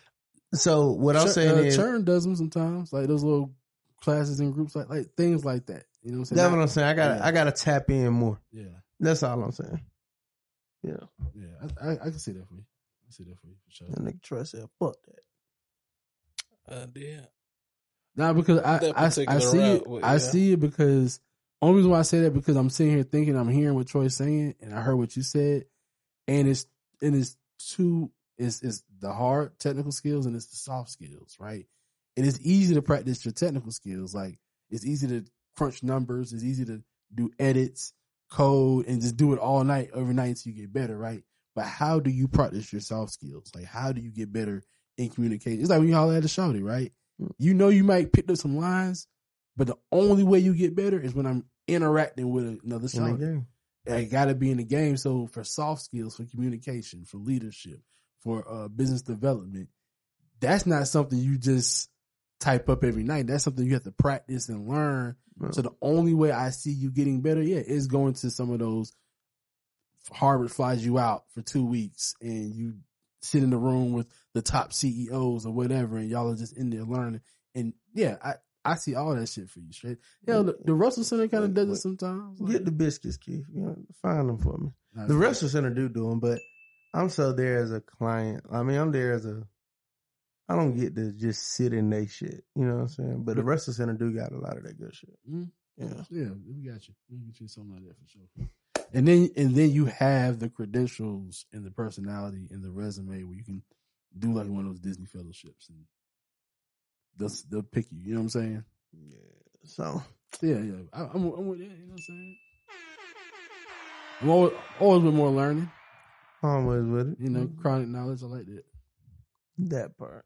So what I'm saying is, Churn does them sometimes, like those little classes and groups, like things like that. You know what I'm saying? that's what I'm saying. I gotta tap in more. Yeah, That's all I'm saying. Yeah. yeah. I can see that for you. I can see that for you for sure. That nigga Troy said, "Fuck that." Yeah. Nah, because That I particular see it. route, I yeah. see it because only reason why I say that because I'm sitting here thinking I'm hearing what Troy's saying and I heard what you said, and it's two. It's the hard technical skills and it's the soft skills, right? And it's easy to practice your technical skills. Like it's easy to crunch numbers. It's easy to do edits, code, and just do it all night, every night until you get better, right? But how do you practice your soft skills? Like how do you get better in communication? It's like when you holler at a shawty, right? You know you might pick up some lines, but the only way you get better is when I'm interacting with another In the shawty. game. I gotta be in the game. So for soft skills, for communication, for leadership, for business development, that's not something you just type up every night. That's something you have to practice and learn. Right. So the only way I see you getting better, is going to some of those. Harvard flies you out for 2 weeks and you sit in the room with the top CEOs or whatever, and y'all are just in there learning. And I see all that shit for you straight. Hell, the Russell Center kind of does it sometimes. Like, Get the biscuits, Keith. You know, find them for me. Nah, The Russell Center do them, but I'm so there as a client. I mean, I'm there as I don't get to just sit in they shit. You know what I'm saying? But the Russell Center do got a lot of that good shit. Yeah. Yeah, we got you. We get you something like that for sure. And then you have the credentials and the personality and the resume where you can do like one of those Disney fellowships and they'll pick you. You know what I'm saying? Yeah. So Yeah. I'm with it. You know what I'm saying? I'm always with more learning. always with it. You know, chronic knowledge. I like that. That part.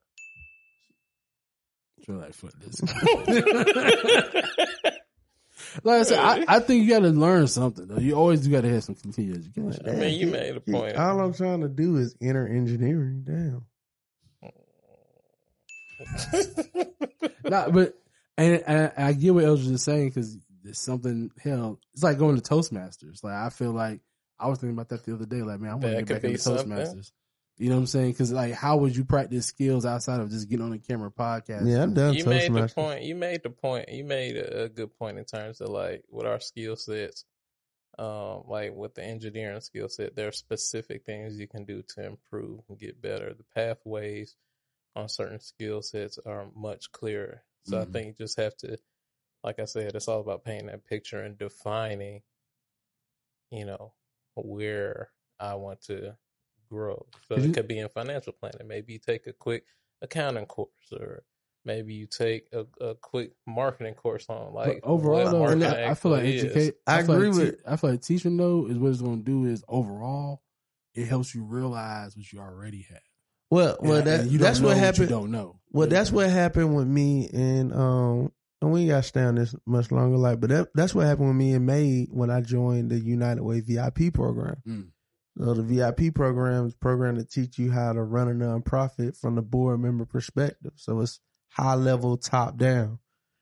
Feel like fuck this. Like I said, I think you got to learn something though. You always do got to have some continued education. I mean, you made a point. All I'm trying to do is enter engineering. Damn. Nah, but and I get what Eldridge is saying because there's something. Hell, it's like going to Toastmasters. Like I feel like I was thinking about that the other day. Like man, I want to That get could back be into something. Toastmasters. You know what I'm saying? Because like, how would you practice skills outside of just getting on a camera podcast? Yeah, I've done You made the Toastmasters. point. You made the point. You made a good point in terms of like with our skill sets, like with the engineering skill set, there are specific things you can do to improve and get better. The pathways on certain skill sets are much clearer. So I think you just have to, like I said, it's all about painting that picture and defining, you know, where I want to grow. So it could be in financial planning. Maybe you take a quick accounting course, or maybe you take a quick marketing course on like But overall, what though, marketing I feel like actually is. educate. I agree with- I feel like teaching though is what it's going to do is overall, it helps you realize what you already have. Well, And you don't that's know what you happened. don't know. Well, that's what happened with me and we ain't got to stay on this much longer. Like, but that's what happened with me and May when I joined the United Way VIP program. Mm. So the VIP program is a program to teach you how to run a nonprofit from the board member perspective. So it's high level, top down.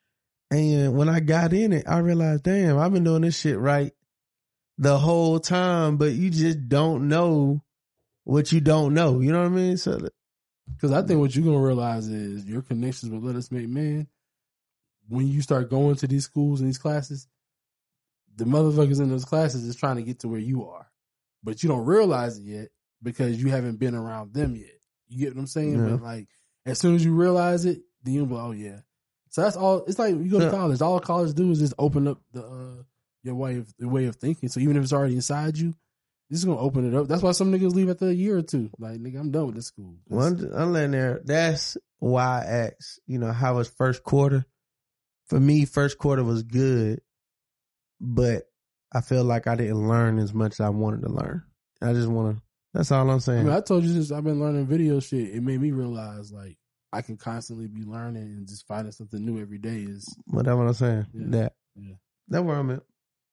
And when I got in it, I realized, damn, I've been doing this shit right the whole time, but you just don't know what you don't know. You know what I mean? So Because I think what you're going to realize is your connections with Let Us Make Man, when you start going to these schools and these classes, the motherfuckers in those classes is trying to get to where you are. But you don't realize it yet because you haven't been around them yet. You get what I'm saying? Yeah. But like, as soon as you realize it, then you'll be like, oh yeah. So that's all. It's like you go to college. All college do is just open up your way of thinking. So even if it's already inside you, this is gonna open it up. That's why some niggas leave after a year or two. Like, nigga, I'm done with this school. I'm letting there. That's why I asked, how was first quarter? For me, first quarter was good, but I feel like I didn't learn as much as I wanted to learn. I just want to, that's all I'm saying. I mean, I told you since I've been learning video shit, it made me realize like I can constantly be learning and just finding something new every day is. But that's what I'm saying. Yeah. That's where I'm at.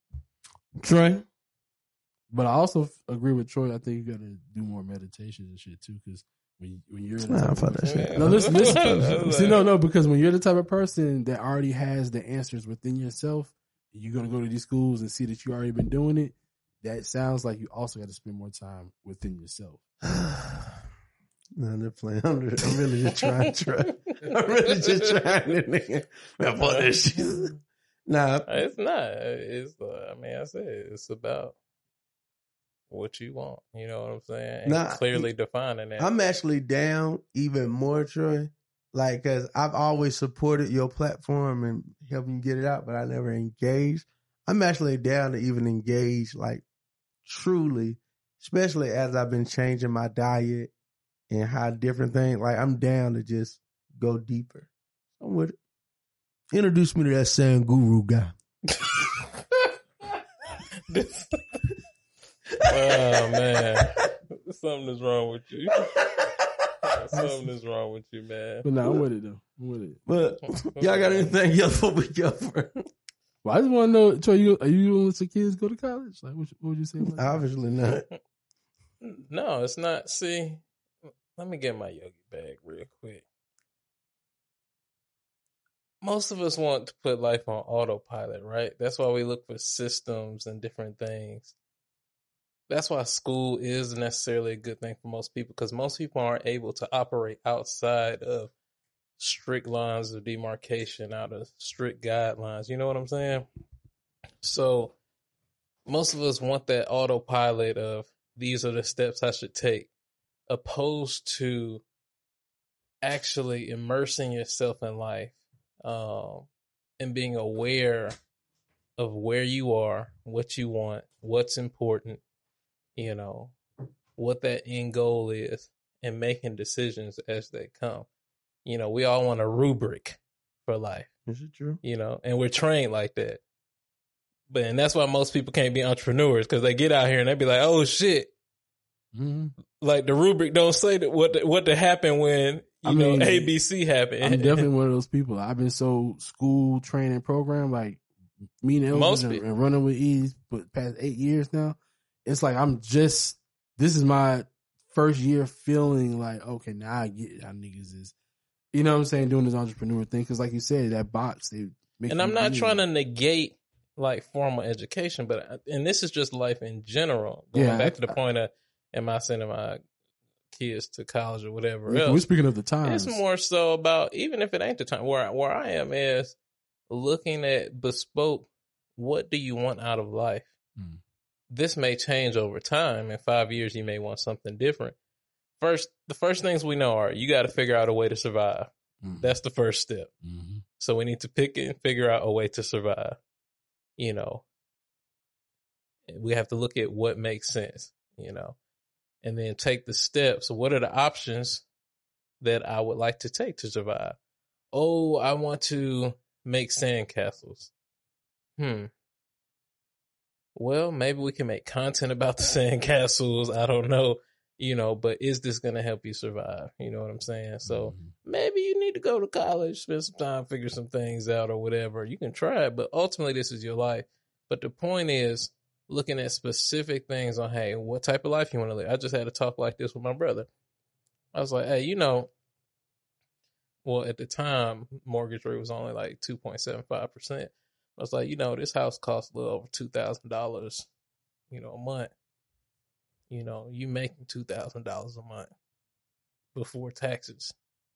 Trey? But I also agree with Troy. I think you got to do more meditation and shit too, because when you're the Nah, type fuck of that shit. no, listen. See, no, because when you're the type of person that already has the answers within yourself, you're gonna go to these schools and see that you already been doing it. That sounds like you also got to spend more time within yourself. No, they're playing. I'm really just trying. I'm really just trying to nigga. Man, fuck this shit. Nah, It's not. It's I mean, I said it's about what you want. You know what I'm saying? And Nah, clearly defining that. I'm actually down even more, Troy. Like, cause I've always supported your platform and helping you get it out, but I never engaged. I'm actually down to even engage, like, truly, especially as I've been changing my diet and how different things, like, I'm down to just go deeper. I'm with it. Introduce me to that Sand Guru guy. Oh man, something is wrong with you. Something is wrong with you, man. But no, I'm with it though. I'm with it. But y'all got anything else for we go for? Well, I just want to know, Troy, are you going to let your kids go to college? Like, what would you say about that? Obviously not. No, it's not. See, let me get my yogi bag real quick. Most of us want to put life on autopilot, right? That's why we look for systems and different things. That's why school is necessarily a good thing for most people, because most people aren't able to operate outside of strict lines of demarcation, out of strict guidelines. You know what I'm saying? So most of us want that autopilot of these are the steps I should take, opposed to actually immersing yourself in life, and being aware of where you are, what you want, what's important, you know, what that end goal is, and making decisions as they come. You know, we all want a rubric for life. Is it true? You know, and we're trained like that. And that's why most people can't be entrepreneurs, because they get out here and they be like, oh shit. Mm-hmm. Like the rubric don't say that what to happen when you know ABC happened. I'm definitely one of those people. I've been so school training program, like me and Elvis and running with ease for the past 8 years now. It's like this is my first year feeling like, okay, now I get it, how niggas is, you know what I'm saying, doing this entrepreneur thing. Cause like you said, that box, they make. And I'm not trying to negate like formal education, and this is just life in general. Going back to the point of, am I sending my kids to college or whatever else? We're speaking of the times. It's more so about, even if it ain't the time, where I am is looking at bespoke, what do you want out of life? Mm. This may change over time. In 5 years, you may want something different. The first things we know are you got to figure out a way to survive. Mm-hmm. That's the first step. Mm-hmm. So we need to pick it and figure out a way to survive. You know, we have to look at what makes sense, you know, and then take the steps. What are the options that I would like to take to survive? Oh, I want to make sandcastles. Well, maybe we can make content about the sandcastles. I don't know, you know, but is this going to help you survive? You know what I'm saying? So maybe you need to go to college, spend some time, figure some things out or whatever. You can try it, but ultimately this is your life. But the point is looking at specific things on, hey, what type of life you want to live? I just had a talk like this with my brother. I was like, hey, you know, well, at the time, mortgage rate was only like 2.75%. I was like, you know, this house costs a little over $2,000, you know, a month. You know, you making $2,000 a month before taxes.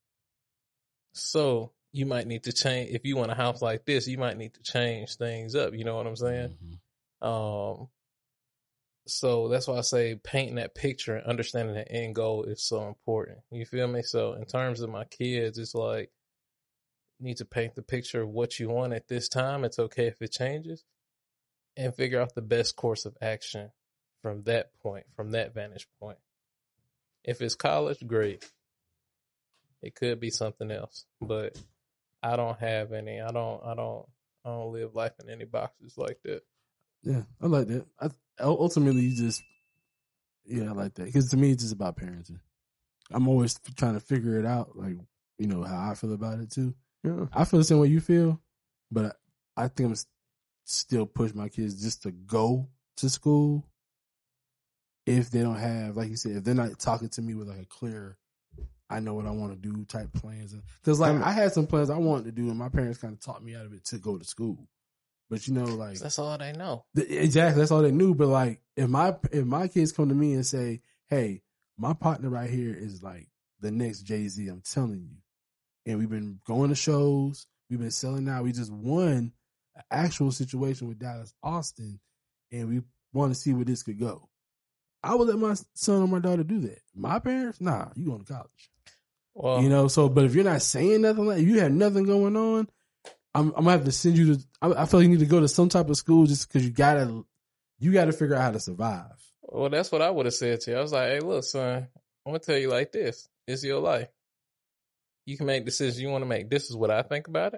So you might need to change. If you want a house like this, you might need to change things up. You know what I'm saying? Mm-hmm. So that's why I say painting that picture and understanding the end goal is so important. You feel me? So in terms of my kids, it's like, you need to paint the picture of what you want at this time. It's okay if it changes, and figure out the best course of action from that point, from that vantage point. If it's college, great. It could be something else, but I don't have any. I don't live life in any boxes like that. Yeah, I like that. Ultimately, I like that, because to me, it's just about parenting. I'm always trying to figure it out, like, you know, how I feel about it too. Yeah. I feel the same way you feel, but I think I'm still push my kids just to go to school if they don't have, like you said, if they're not talking to me with like a clear, I know what I want to do type plans. Because like I had some plans I wanted to do, and my parents kind of taught me out of it to go to school. But you know, like that's all they know. Exactly, that's all they knew. But like, if my kids come to me and say, "Hey, my partner right here is like the next Jay-Z. I'm telling you. And we've been going to shows. We've been selling out. We just won an actual situation with Dallas Austin, and we want to see where this could go. I would let my son or my daughter do that. My parents, nah, you going to college. Well, You know, so, but if you're not saying nothing, like, if you have nothing going on, I'm going to have to send you to, I feel like you need to go to some type of school just because you got to figure out how to survive. well, that's what I would have said to you. I was like, hey, look, son, I'm going to tell you like this. It's your life. You can make decisions you want to make. This is what I think about it.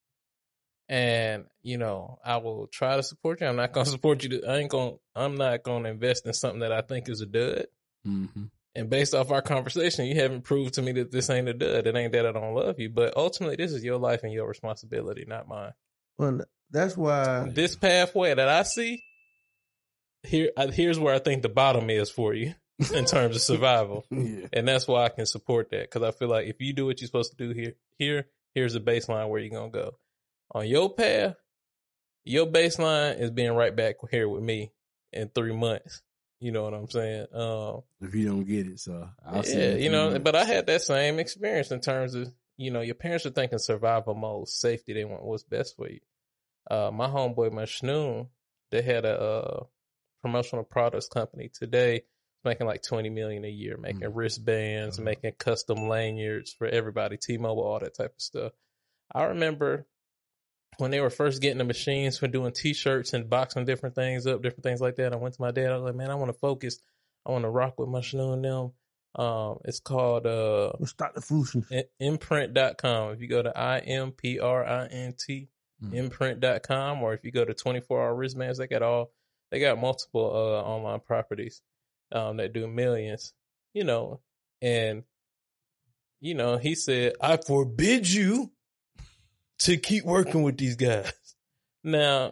And, you know, I will try to support you. I'm not going to support you. I'm not going to invest in something that I think is a dud. Mm-hmm. And based off our conversation, you haven't proved to me that this ain't a dud. It ain't that I don't love you. But ultimately, this is your life and your responsibility, not mine. Well, that's why. This pathway that I see, here's where I think the bottom is for you in terms of survival. Yeah. And that's why I can support that. Because I feel like if you do what you're supposed to do here's a baseline where you're going to go. On your path, your baseline is being right back here with me in 3 months. You know what I'm saying? If you don't get it, so I'll see. Yeah, you know, but I had that same experience in terms of, you know, your parents are thinking survival mode, safety. They want what's best for you. My homeboy, Mashnoon, they had a promotional products company today, making like $20 million a year, making wristbands, making custom lanyards for everybody, T-Mobile, all that type of stuff. I remember when they were first getting the machines for doing T-shirts and boxing different things up, different things like that, I went to my dad. I was like, man, I want to focus. I want to rock with Mashnoon and them. It's called Stop the foolishness. imprint.com. If you go to IMPRINT, imprint.com, or if you go to 24-hour wristbands, they got multiple online properties that do millions, you know. And, you know, he said, I forbid you to keep working with these guys. Now,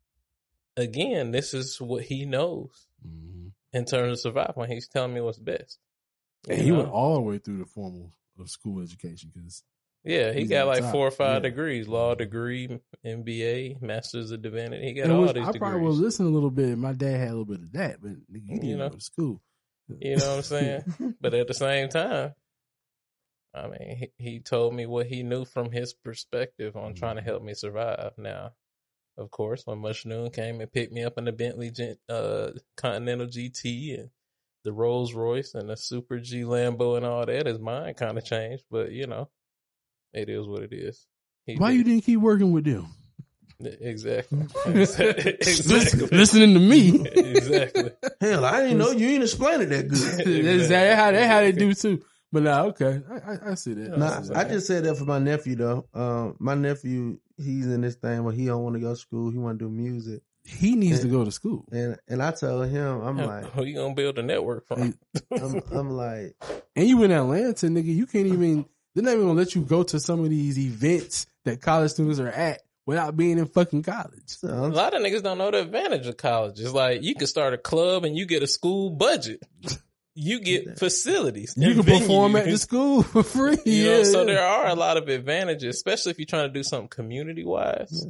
again, this is what he knows in terms of survival. He's telling me what's best. And he went all the way through the formal school education because he he's got on like top. 4 or 5 Yeah. degrees, law degree, MBA, Masters of Divinity. He got And all which these I degrees. probably will listen a little bit. My dad had a little bit of that, but nigga, you didn't go to school. You know what I'm saying? But at the same time, I mean, he told me what he knew from his perspective on trying to help me survive. Now, of course, when Mashnoon came and picked me up in the Bentley Continental GT and the Rolls Royce and the Super G Lambo and all that, his mind kind of changed. But, you know, it is what it is. Why you didn't keep working with them? Exactly. Exactly. Listening to me. Exactly. Hell, I didn't know you ain't explain it that good. That's how they do too. But nah, okay. I see that. Nah, I just said that for my nephew though. My nephew, he's in this thing where he don't want to go to school. He want to do music. He needs to go to school. And I told him, I'm like, who you gonna build a network from? I'm like, and you in Atlanta, nigga, you can't even, they're not even gonna let you go to some of these events that college students are at without being in fucking college. A lot of niggas don't know the advantage of college. It's like you can start a club and you get a school budget. You get facilities. You can venues. perform at the school for free. You know, Yeah. so there are a lot of advantages, especially if you're trying to do something community wise.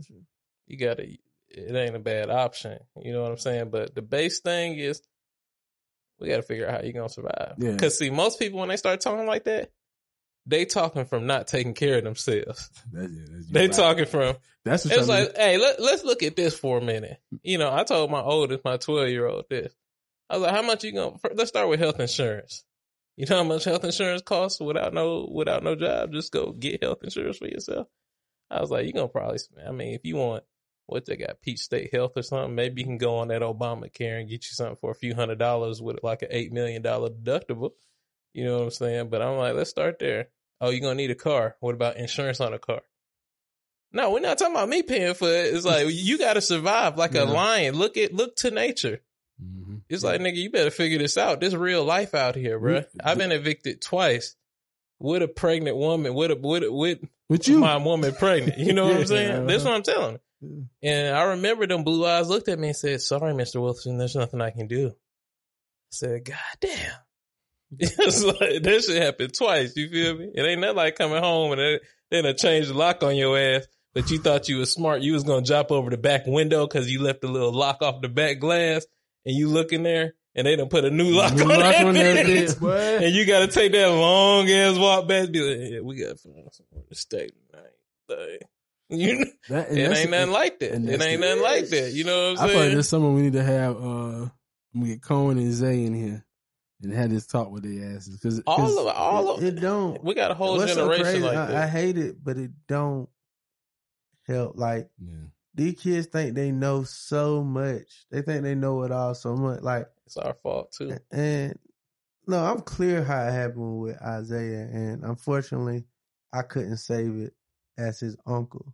It ain't a bad option. You know what I'm saying? But the base thing is we got to figure out how you're going to survive. Yeah. Because see, most people, when they start talking like that, they talking from not taking care of themselves. They talking from, that's what it's like, hey, let's look at this for a minute. You know, I told my oldest, my 12-year-old this. I was like, how much you going to, let's start with health insurance. You know how much health insurance costs without no job? Just go get health insurance for yourself. I was like, you're going to probably, I mean, if you want, what they got, Peach State Health or something, maybe you can go on that Obamacare and get you something for a few $100s with like an $8 million deductible. You know what I'm saying? But I'm like, let's start there. Oh, you're going to need a car. What about insurance on a car? No, we're not talking about me paying for it. It's like, you got to survive like a lion. Look to nature. It's like, nigga, you better figure this out. There's real life out here, bro. I've been evicted twice with a pregnant woman, with you, my woman pregnant. You know what I'm saying? That's what I'm telling her. And I remember them blue eyes looked at me and said, sorry, Mr. Wilson, there's nothing I can do. I said, God damn. It's like, that shit happened twice. You feel me? It ain't nothing like coming home and then they change the lock on your ass, but you thought you was smart. You was going to drop over the back window because you left a little lock off the back glass and you look in there and they done put a new lock New on lock that on that bitch. bitch, boy. And you got to take that long ass walk back. Be like, yeah, we got to find somewhere to stay tonight. You know, That, it ain't nothing like that. and It that's ain't the- nothing like that. You know what I'm I feel like saying? this summer we need to have we get Cohen and Zay in here and have this talk with their asses because all of It don't. we got a whole What's so generation crazy, like I that. hate it, but it don't help. Like these kids think they know so much. They think they know it all so much. Like It's our fault too. and no, I'm clear how it happened with Isaiah, and unfortunately, I couldn't save it as his uncle.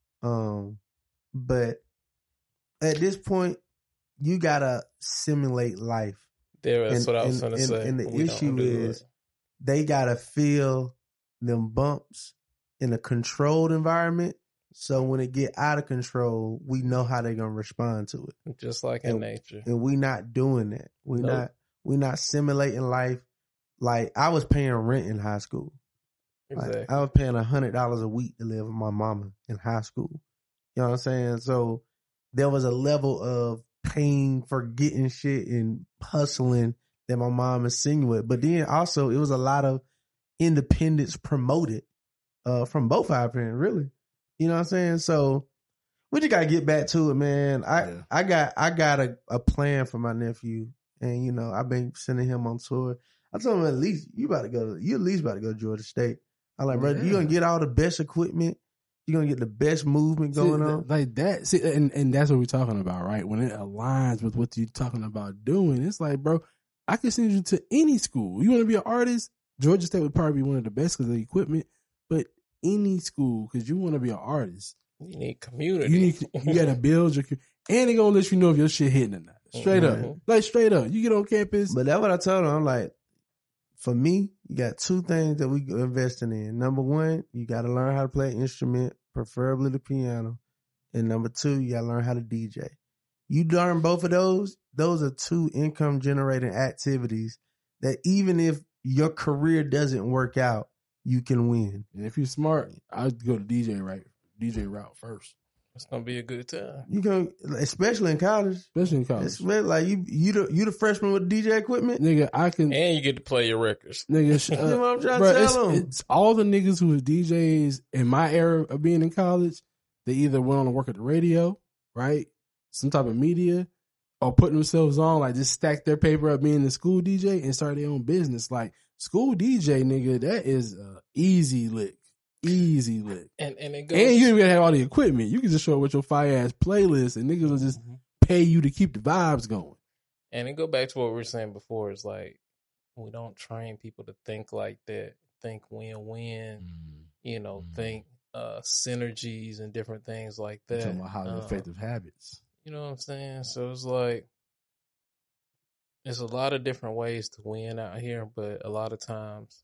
But at this point, you gotta simulate life. That's what I was going to say. And the We don't issue do is it. they gotta feel them bumps in a controlled environment. So when it get out of control, we know how they're gonna respond to it. Just like in nature. And we not doing that. We not simulating life. Like I was paying rent in high school. Exactly. Like, I was paying $100 a week to live with my mama in high school. You know what I'm saying? So there was a level of paying for getting shit and hustling that my mom is singing with. But then also it was a lot of independence promoted from both our parents, really. You know what I'm saying? So we just gotta get back to it, man. I got a plan for my nephew, and you know I've been sending him on tour. I told him at least you at least about to go to Georgia State. I'm like, bro, you're gonna get all the best equipment. You're gonna get the best movement going on. Like that. See, and that's what we're talking about, right? When it aligns with what you're talking about doing, it's like, bro, I can send you to any school. You want to be an artist? Georgia State would probably be one of the best because of the equipment, but any school, because you want to be an artist. You need community. You got to build your, and they're going to let you know if your shit hitting or not. Straight up. Like, straight up. You get on campus. But that's what I told him. I'm like, for me, you got two things that we investing in. Number one, you got to learn how to play an instrument, preferably the piano. And number two, you got to learn how to DJ. You learn both of those are two income generating activities that even if your career doesn't work out, you can win. And if you're smart, I'd go to DJ route first. It's gonna be a good time. You can, especially in college. It's like you the freshman with DJ equipment, nigga. I can, and you get to play your records, nigga. You know what I'm trying to tell them? It's all the niggas who was DJs in my era of being in college. They either went on to work at the radio, right, some type of media, or put themselves on, like just stack their paper up being the school DJ and start their own business. Like school DJ, nigga, that is easy lick. Easy lick. And it goes, and you don't even have all the equipment. You can just show up with your fire ass playlist and niggas will just pay you to keep the vibes going. And it go back to what we were saying before. It's like we don't train people to think like that. Think win-win. You know, think synergies and different things like that. Talking about highly effective habits. You know what I'm saying? So it's like there's a lot of different ways to win out here, but a lot of times,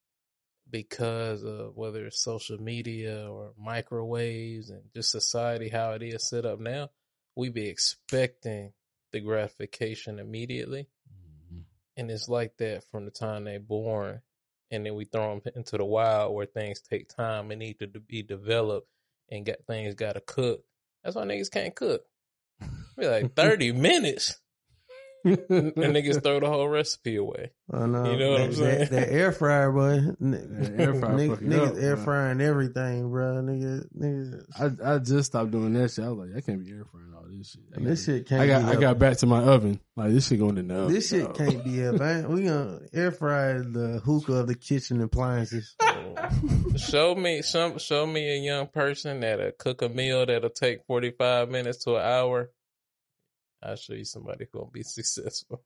because of whether it's social media or microwaves and just society, how it is set up now, we be expecting the gratification immediately. And it's like that from the time they're born. And then we throw them into the wild where things take time and need to be developed and things got to cook. That's why niggas can't cook. Be like 30 minutes. And niggas throw the whole recipe away. I know. You know what I'm saying? That air fryer, boy. Air fryer niggas air frying everything, bro. Niggas. I just stopped doing that shit. I was like, I can't be air frying all this shit. This shit can't. I got back to my oven. Like this shit going in the oven. This shit can't be up. We gonna air fry the hookah of the kitchen appliances. Show me a young person that'll cook a meal that'll take 45 minutes to an hour. I'll show you somebody who's gonna be successful.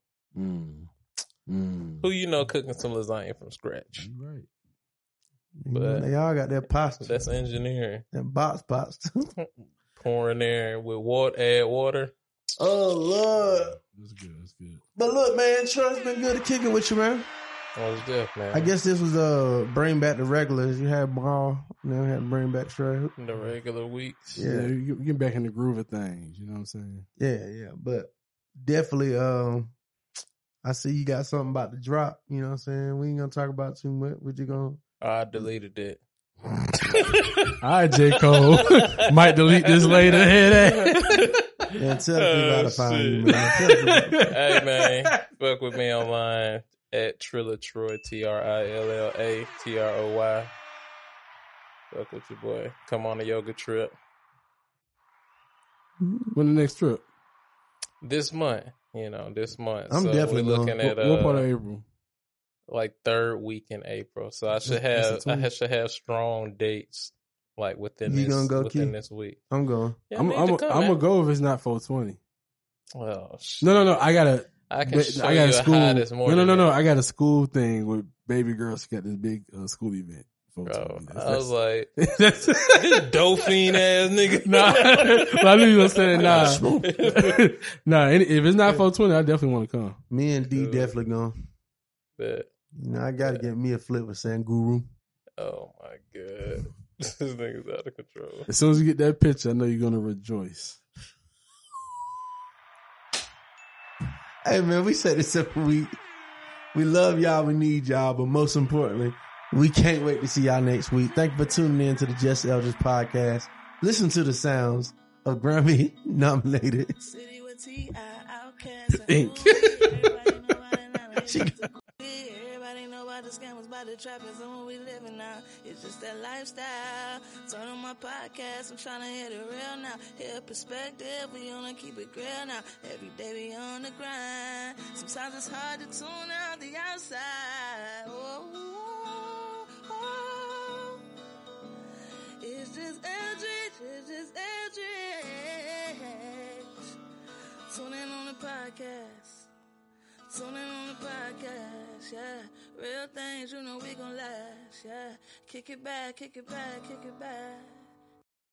Who you know cooking some lasagna from scratch? Right. But they all got their pasta. That's engineering. That box pasta. Pouring there with water, add water. Oh Lord. That's good. That's good. But look, man, Troy's been good at kicking with you, man. Oh, it's deaf, man. I guess this was bring back the regulars. You had Ball, now had to bring back Trey. The regular weeks. Yeah, you get back in the groove of things. You know what I'm saying? Yeah. But definitely, I see you got something about to drop. You know what I'm saying? We ain't gonna talk about too much. What you gonna? I deleted it. All right, J. Cole. Might delete this later. Hear that? Yeah, tell people how to find you, man. Tell people. Hey, man. Fuck with me online at Trillatroy, TRILLATROY. Fuck with your boy. Come on a yoga trip. When the next trip? This month. This month. I'm definitely we're looking going. at What part of April? like third week in April. So I should have strong dates like within You gonna go, within Keith? this week. I'm going. Yeah, I'm I need to come, gonna man. go if it's not 420. Well, No. I got can show I got you a school. a high this morning. No. I got a school thing with baby girls. She got this big school event. Bro, 420. I was like, That's, this Dauphine ass nigga. nah, I knew you were saying nah. Nah, if it's not 420, I definitely want to come. Me and D definitely going. But, I gotta get me a flip with Sanguru. oh my god, this nigga's out of control. As soon as you get that picture, I know you're gonna rejoice. Hey man, we said this every week. We love y'all, we need y'all, but most importantly, we can't wait to see y'all next week. Thank you for tuning in to the Just Elders podcast. Listen to the sounds of Grammy nominated. Ink. Everybody know about the scammers, about the trappers, and what we living now. It's just that lifestyle. Turn on my podcast, I'm trying to hit it real now. Hear perspective, we wanna keep it real now. Every day we on the grind. Sometimes it's hard to tune out the outside. It's just Eldridge, Tune in on the podcast. Tune in on the podcast, yeah. Real things, we gon' last, yeah. Kick it back.